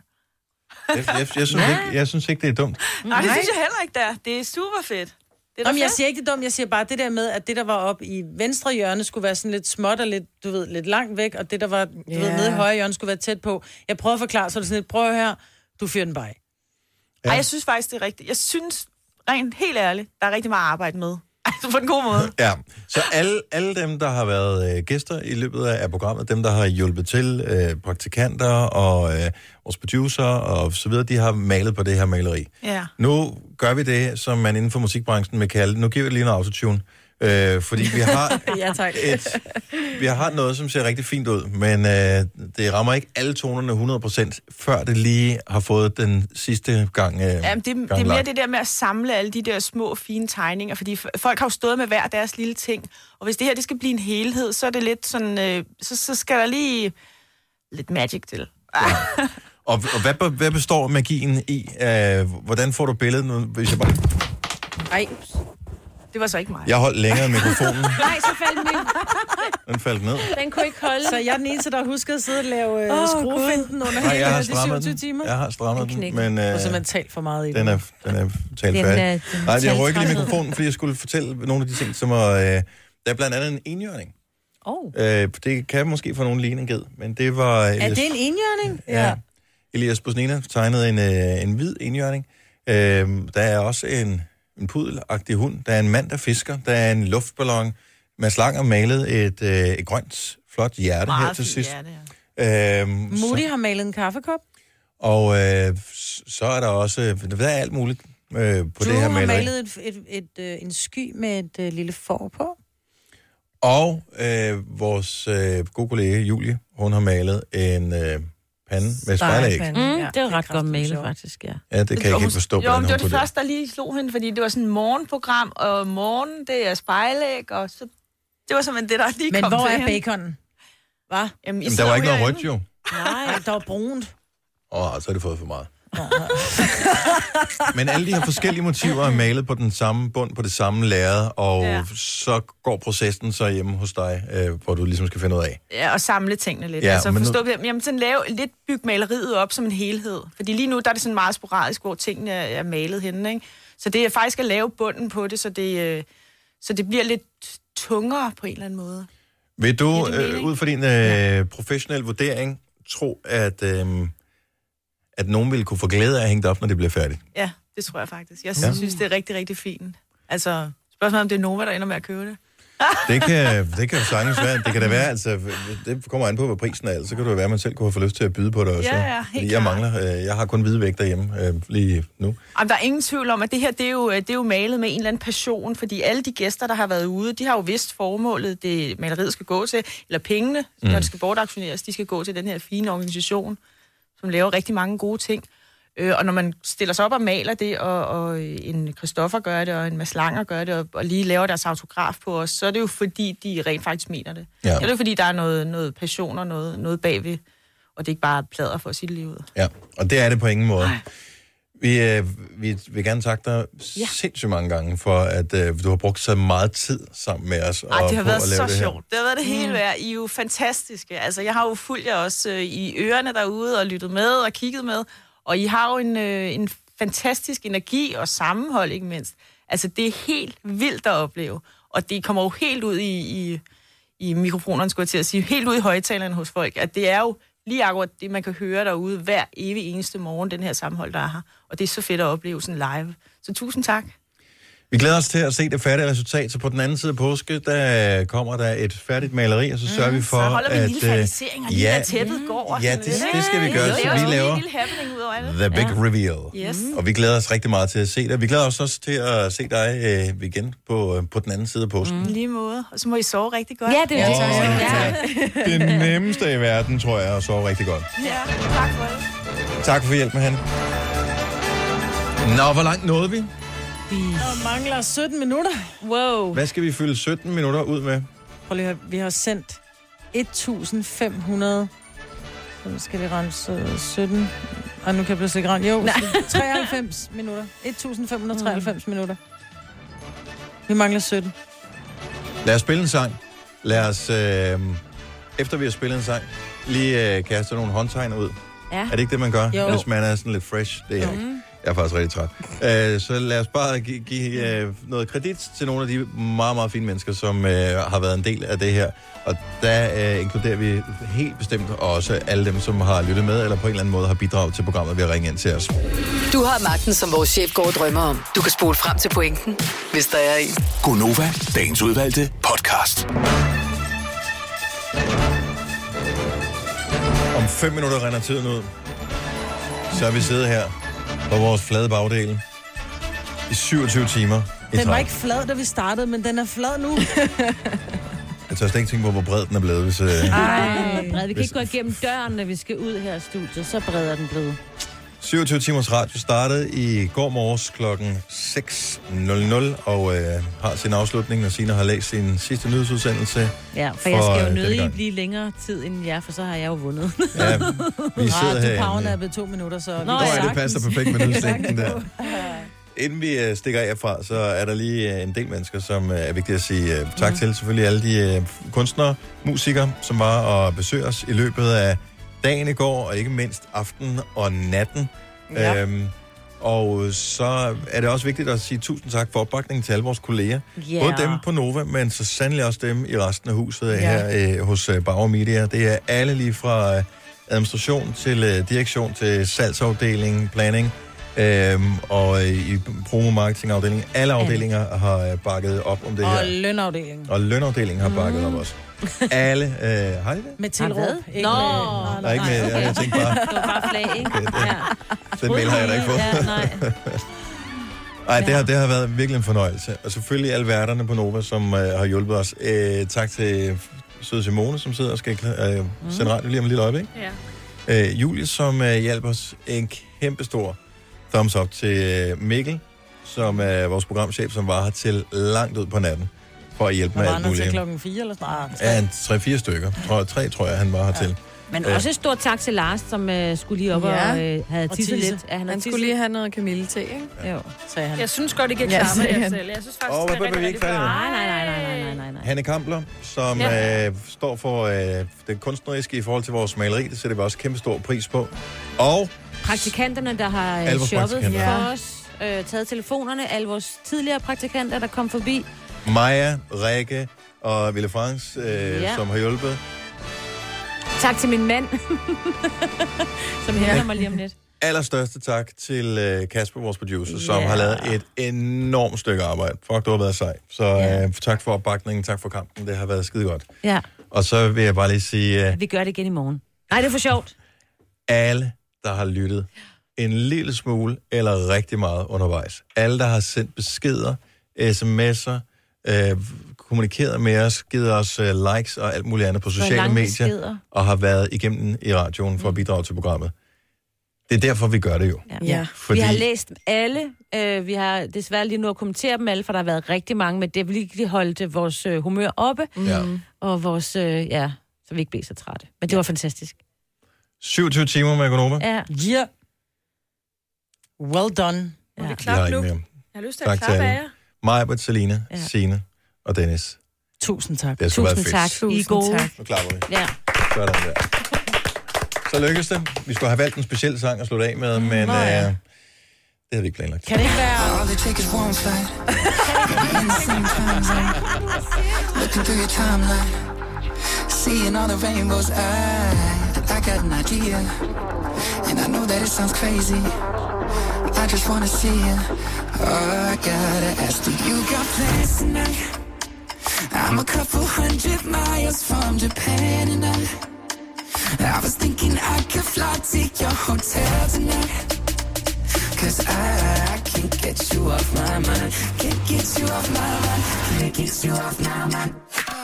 Jeg synes ikke, det er dumt. Nej, det synes jeg heller ikke, der. Det er super fedt. Jeg siger ikke det dumt, jeg siger bare det der med, at det, der var oppe i venstre hjørne, skulle være sådan lidt småt og lidt, du ved, lidt langt væk, og det, der var nede i højre hjørne, skulle være tæt på. Jeg prøver at forklare, så det sådan lidt, prøv her, du fyrer den bare af. Ej, jeg synes faktisk, det er rigtigt. Jeg synes, rent helt ærligt, der er rigtig meget at arbejde med. Altså på en god måde. Ja, så alle dem, der har været gæster i løbet af programmet, dem, der har hjulpet til, praktikanter og vores producer og så videre, de har malet på det her maleri. Ja. Nu gør vi det, som man inden for musikbranchen vil kalde, nu giver vi lige en autotune, fordi vi har vi har noget, som ser rigtig fint ud, men det rammer ikke alle tonerne 100%, før det lige har fået den sidste gang. Jamen, det er mere det der med at samle alle de der små, fine tegninger, fordi folk har jo stået med hver deres lille ting, og hvis det her det skal blive en helhed, så er det lidt sådan, så skal der lige lidt magic til. Ja. Og hvad består magien i? Hvordan får du billedet nu, hvis jeg bare... Ej, det var så ikke mig. Jeg holdt længere mikrofonen. Nej, så faldt den ikke. Den faldt ned. Den kunne ikke holde. Så jeg er den eneste, der husker at sidde og lave skruefinden under hele de 27 timer. Jeg har strammet den, men... og så man talt for meget i den. Den er talt færdig. Nej, jeg rykker lige mikrofonen, fordi jeg skulle fortælle nogle af de ting, som var... der er blandt andet en enhjørning. Det kan måske få nogen lignende ged, men det var... Er det en enhjørning? Ja. Elias Busnina tegnet en hvid enhjørning. Der er også en pudelagtig hund. Der er en mand, der fisker. Der er en luftballon. Mads Lang har malet et grønt, flot hjerte meget her til sidst. Hjerte, Moody har malet en kaffekop. Og så er der også... Der er alt muligt på det her maleri. Drew har malet en sky med et lille får på. Og vores gode kollega Julie, hun har malet en pande med spejlæg. Det er ret godt malet, faktisk, ja. Ja, det kan jeg ikke forstå. Jo, men det var det første, der lige slog hende, fordi det var sådan et morgenprogram, og morgen, det er spejlæg, og så... Det var simpelthen det, der lige men kom hvor til er hende. baconen? Hvad? Jamen, der var ikke noget rødt, jo. Nej, der var brunt. Så har det fået for meget. Men alle de her forskellige motiver er malet på den samme bund, på det samme lærred, og så går processen så hjemme hos dig, hvor du ligesom skal finde ud af. Ja, og samle tingene lidt. Ja, altså forstå, jamen sådan bygge maleriet op som en helhed. Fordi lige nu, der er det sådan meget sporadisk, hvor tingene er malet henne, ikke? Så det er faktisk at lave bunden på det, så det bliver lidt tungere på en eller anden måde. Vil du, ud fra din professionelle vurdering, tro, at nogen ville kunne få glæde af at hænge det op, når det bliver færdigt? Ja, det tror jeg faktisk. Jeg synes, det er rigtig, rigtig fint. Altså, spørgsmålet om det er Nova, der ender med at købe det. Det kan jo sagtens være. Det kan da være, altså, det kommer an på, hvad prisen er. Så kan det jo være, at man selv kunne få lyst til at byde på det også. Ja, fordi jeg har kun hvide væg derhjemme lige nu. Jamen, der er ingen tvivl om, at det her, det er jo malet med en eller anden passion, fordi alle de gæster, der har været ude, de har jo vidst formålet, det maleriet skal gå til, eller pengene, når det skal bortaktioneres, de skal gå til den her fine organisation, som laver rigtig mange gode ting. Og når man stiller sig op og maler det, og en Christoffer gør det, og en Mads Langer gør det, og lige laver deres autograf på os, så er det jo fordi, de rent faktisk mener det. Ja. Det er jo fordi, der er noget passion og noget bagved, og det er ikke bare plader for at sige det lige ud. Ja, og det er det på ingen måde. Vi vil gerne takke dig sindssygt mange gange for, at du har brugt så meget tid sammen med os. Ej, det har været så sjovt. Det har været det hele værd. I er jo fantastiske. Altså, jeg har jo fulgt jer også i ørerne derude og lyttet med og kigget med. Og I har jo en fantastisk energi og sammenhold, ikke mindst. Altså, det er helt vildt at opleve. Og det kommer jo helt ud i mikrofonerne, skulle jeg til at sige, helt ud i højtalerne hos folk, at det er jo lige akkurat det, man kan høre derude hver evig eneste morgen, den her sammenhold, der er her. Og det er så fedt at opleve sådan live. Så tusind tak. Vi glæder os til at se det færdige resultat, så på den anden side af påske, der kommer der et færdigt maleri, og så sørger vi for, så holder vi en lille fanisering, og lige at tæppet går. Ja, det skal vi gøre, så vi laver The Big Reveal. Yes. Og vi glæder os rigtig meget til at se det. Vi glæder os også til at se dig igen på den anden side af påsken. Lige måde, og så må I sove rigtig godt. Ja, det er det nemmeste i verden, tror jeg, at sove rigtig godt. Ja, tak for det. Tak for hjælpen, Han. Nå, hvor langt nåede vi? Der mangler 17 minutter. Wow. Hvad skal vi fylde 17 minutter ud med? Prøv lige at høre, vi har sendt 1500... Så skal vi rense 17... Ej, nu kan jeg pludselig ikke rense. Jo, 93 minutter. 1593 minutter. Vi mangler 17. Lad os spille en sang. Lad os, efter vi har spillet en sang, lige kaste nogle håndtegner ud. Ja. Er det ikke det, man gør? Jo. Hvis man er sådan lidt fresh? Det er jeg ikke. Jeg er faktisk rigtig træt. Så lad os bare give noget kredit til nogle af de meget, meget fine mennesker, som har været en del af det her. Og der inkluderer vi helt bestemt også alle dem, som har lyttet med, eller på en eller anden måde har bidraget til programmet ved at ringe ind til os. Du har magten, som vores chef går og drømmer om. Du kan spole frem til pointen, hvis der er en. Gonova, dagens udvalgte podcast. Om 5 minutter render tiden ud. Så er vi siddet her på vores flade bagdel i 27 timer. Den var ikke flad, da vi startede, men den er flad nu. Jeg tør slet ikke tænke på, hvor bred den er blevet. Hvis, bred. Vi kan ikke gå igennem døren, når vi skal ud her i studiet. Så bred er den blevet. 27 timers radio startede i går morges klokken 6.00 og har sin afslutning, og Signe har læst sin sidste nyhedsudsendelse. Ja, for jeg skal jo nødig blive længere tid end jer, for så har jeg jo vundet. Ja, vi sidder her. Du powernappede 2 minutter, så... Nå, ja, det passer perfekt med nyhedslængden der. Inden vi stikker af herfra, så er der lige en del mennesker, som er vigtigt at sige tak til. Selvfølgelig alle de kunstnere, musikere, som var og besøgte os i løbet af dagen i går, og ikke mindst aften og natten. Ja. Og så er det også vigtigt at sige tusind tak for opbakningen til alle vores kolleger. Yeah. Både dem på Nova, men så sandelig også dem i resten af huset her hos Bauer Media. Det er alle lige fra administration til direktion til salgsafdeling, planning og i promo-marketing-afdelingen. Alle afdelinger har bakket op om det her. Og lønafdelingen. Og lønafdelingen har bakket op også. Alle, har I det? Med tilråb. Ikke Nej, ikke med, jeg tænkte bare... Det var bare flag, ikke? Den mail har jeg da ikke fået. Ja, nej. Ej, det har været virkelig en fornøjelse. Og selvfølgelig alle værterne på Nova, som har hjulpet os. Tak til søde Simone, som sidder og skal sende radio lige om et lille øjeblik. Ja. Julie, som hjalp os. En kæmpe stor thumbs up til Mikkel, som er vores programchef, som var her til langt ud på natten for at hjælpe med alt muligt. Var han til klokken 4 eller sådan? Ja, 3-4 stykker. 3 tror jeg, han var her til. Men også et stort tak til Lars, som skulle lige op og havde tisset lidt. Ja, han skulle lige have noget kamille-te, ikke? Jo, sagde han. Jeg synes godt, I kan klare med jer selv. Jeg synes faktisk, det er rigtig Nej. Hanne Kampler, som står for det kunstneriske i forhold til vores maleri. Det sætter vi også kæmpe stor pris på. Og praktikanterne, der har shoppet for os, taget telefonerne, alle vores tidligere praktikanter, der kom forbi. Maja, Rikke og Ville Frans, som har hjulpet. Tak til min mand, som hælder mig lige om lidt. Allerstørste tak til Kasper, vores producer, som har lavet et enormt stykke arbejde. Fuck, du har været sej. Så tak for opbakningen, tak for kampen. Det har været skide godt. Ja. Og så vil jeg bare lige sige... vi gør det igen i morgen. Nej, det er for sjovt. Alle, der har lyttet en lille smule eller rigtig meget undervejs. Alle, der har sendt beskeder, sms'er, kommunikeret med os, givet os likes og alt muligt andet på sociale medier, beskeder. Og har været igennem i radioen for at bidrage til programmet. Det er derfor, vi gør det jo. Ja. Fordi... Vi har læst alle. Vi har desværre lige nu at kommentere dem alle, for der har været rigtig mange, men det vil virkelig holde vores humør oppe, og vores, så vi ikke bliver så trætte. Men det var fantastisk. 27 timer med Gonova. Ja. Yeah. Well done. Ja. Vi klap nu. Jeg har lyst til at klappe af jer. Majbert, Selina, Signe og Dennis. Tusind tak. Det har været tak. fedt. I er gode. Nu klapper vi. Ja. Sådan der. Så lykkes det. Vi skulle have valgt en speciel sang at slutte af med, men det havde vi ikke planlagt. Kan det ikke være... Looking through your timeline, seeing all the rainbows, I got an idea, and I know that it sounds crazy. I just wanna see you. Oh, I gotta ask, do you got plans tonight? I'm a couple 100 miles from Japan, and I was thinking I could fly to your hotel tonight. 'Cause I can't get you off my mind. Can't get you off my mind. Can't get you off my mind.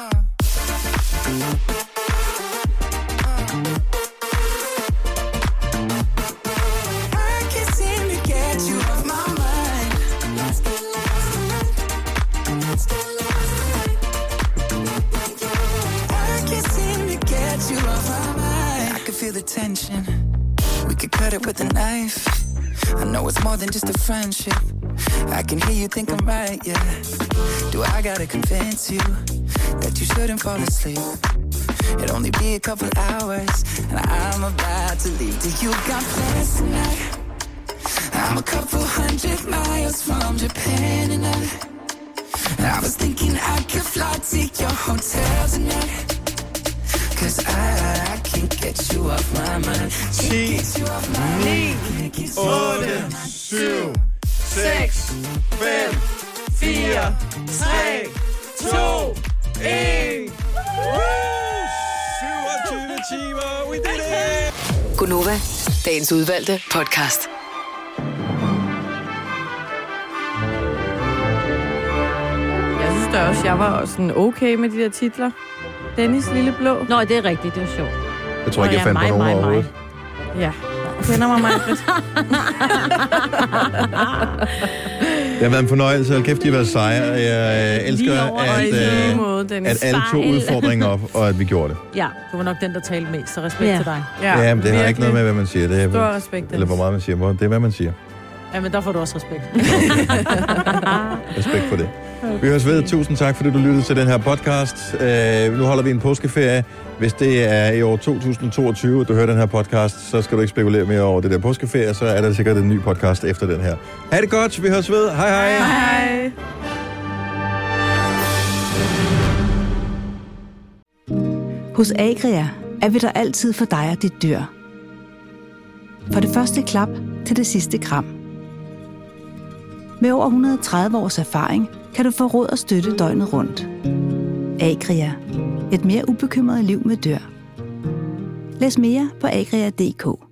I can't seem to get you off my mind. Let's get lost tonight. Let's get lost tonight. I can't seem to get you off my mind. I can feel the tension. We could cut it with a knife. I know it's more than just a friendship. I can hear you think I'm right, yeah. Do I gotta convince you that you shouldn't fall asleep? It'll only be a couple hours, and I'm about to leave. Do you got plans tonight? I'm a couple 100 miles from Japan, and I was thinking I could fly to your hotel tonight. 'Cause I can't get you off my mind. Can't get you off my mind. 9, 8, 7, 6, 5, 4, 3, 2, 1. 27 timer, we did it! Gonova, dagens udvalgte podcast. Jeg synes da også, jeg var sådan okay med de der titler. Dennis Lille Blå. Nå, det er rigtigt, det var sjovt. Jeg tror ikke, jeg fandt på nogen overhovedet. Ja, kender mig meget. Det har været en fornøjelse. Hold kæft, de har været seje. Jeg elsker, at alle tog udfordringen op, og at vi gjorde det. Ja, du var nok den, der talte mest, så respekt til dig. Ja, men det har ikke noget med, hvad man siger. Det er, stor respekt. Eller hvor meget man siger. Det er, hvad man siger. Ja, men der får du også respekt. Respekt for det. Vi høres ved. Tusind tak, fordi du lyttede til den her podcast. Nu holder vi en påskeferie. Hvis det er i år 2022, du hører den her podcast, så skal du ikke spekulere mere over det der påskeferie. Så er der sikkert en ny podcast efter den her. Ha' det godt. Vi høres ved. Hej hej. Hej. Hos Agria er vi der altid for dig og dit dyr. For det første klap til det sidste kram. Med over 130 års erfaring kan du få råd og støtte døgnet rundt. Agria. Et mere ubekymret liv med dyr. Læs mere på agria.dk.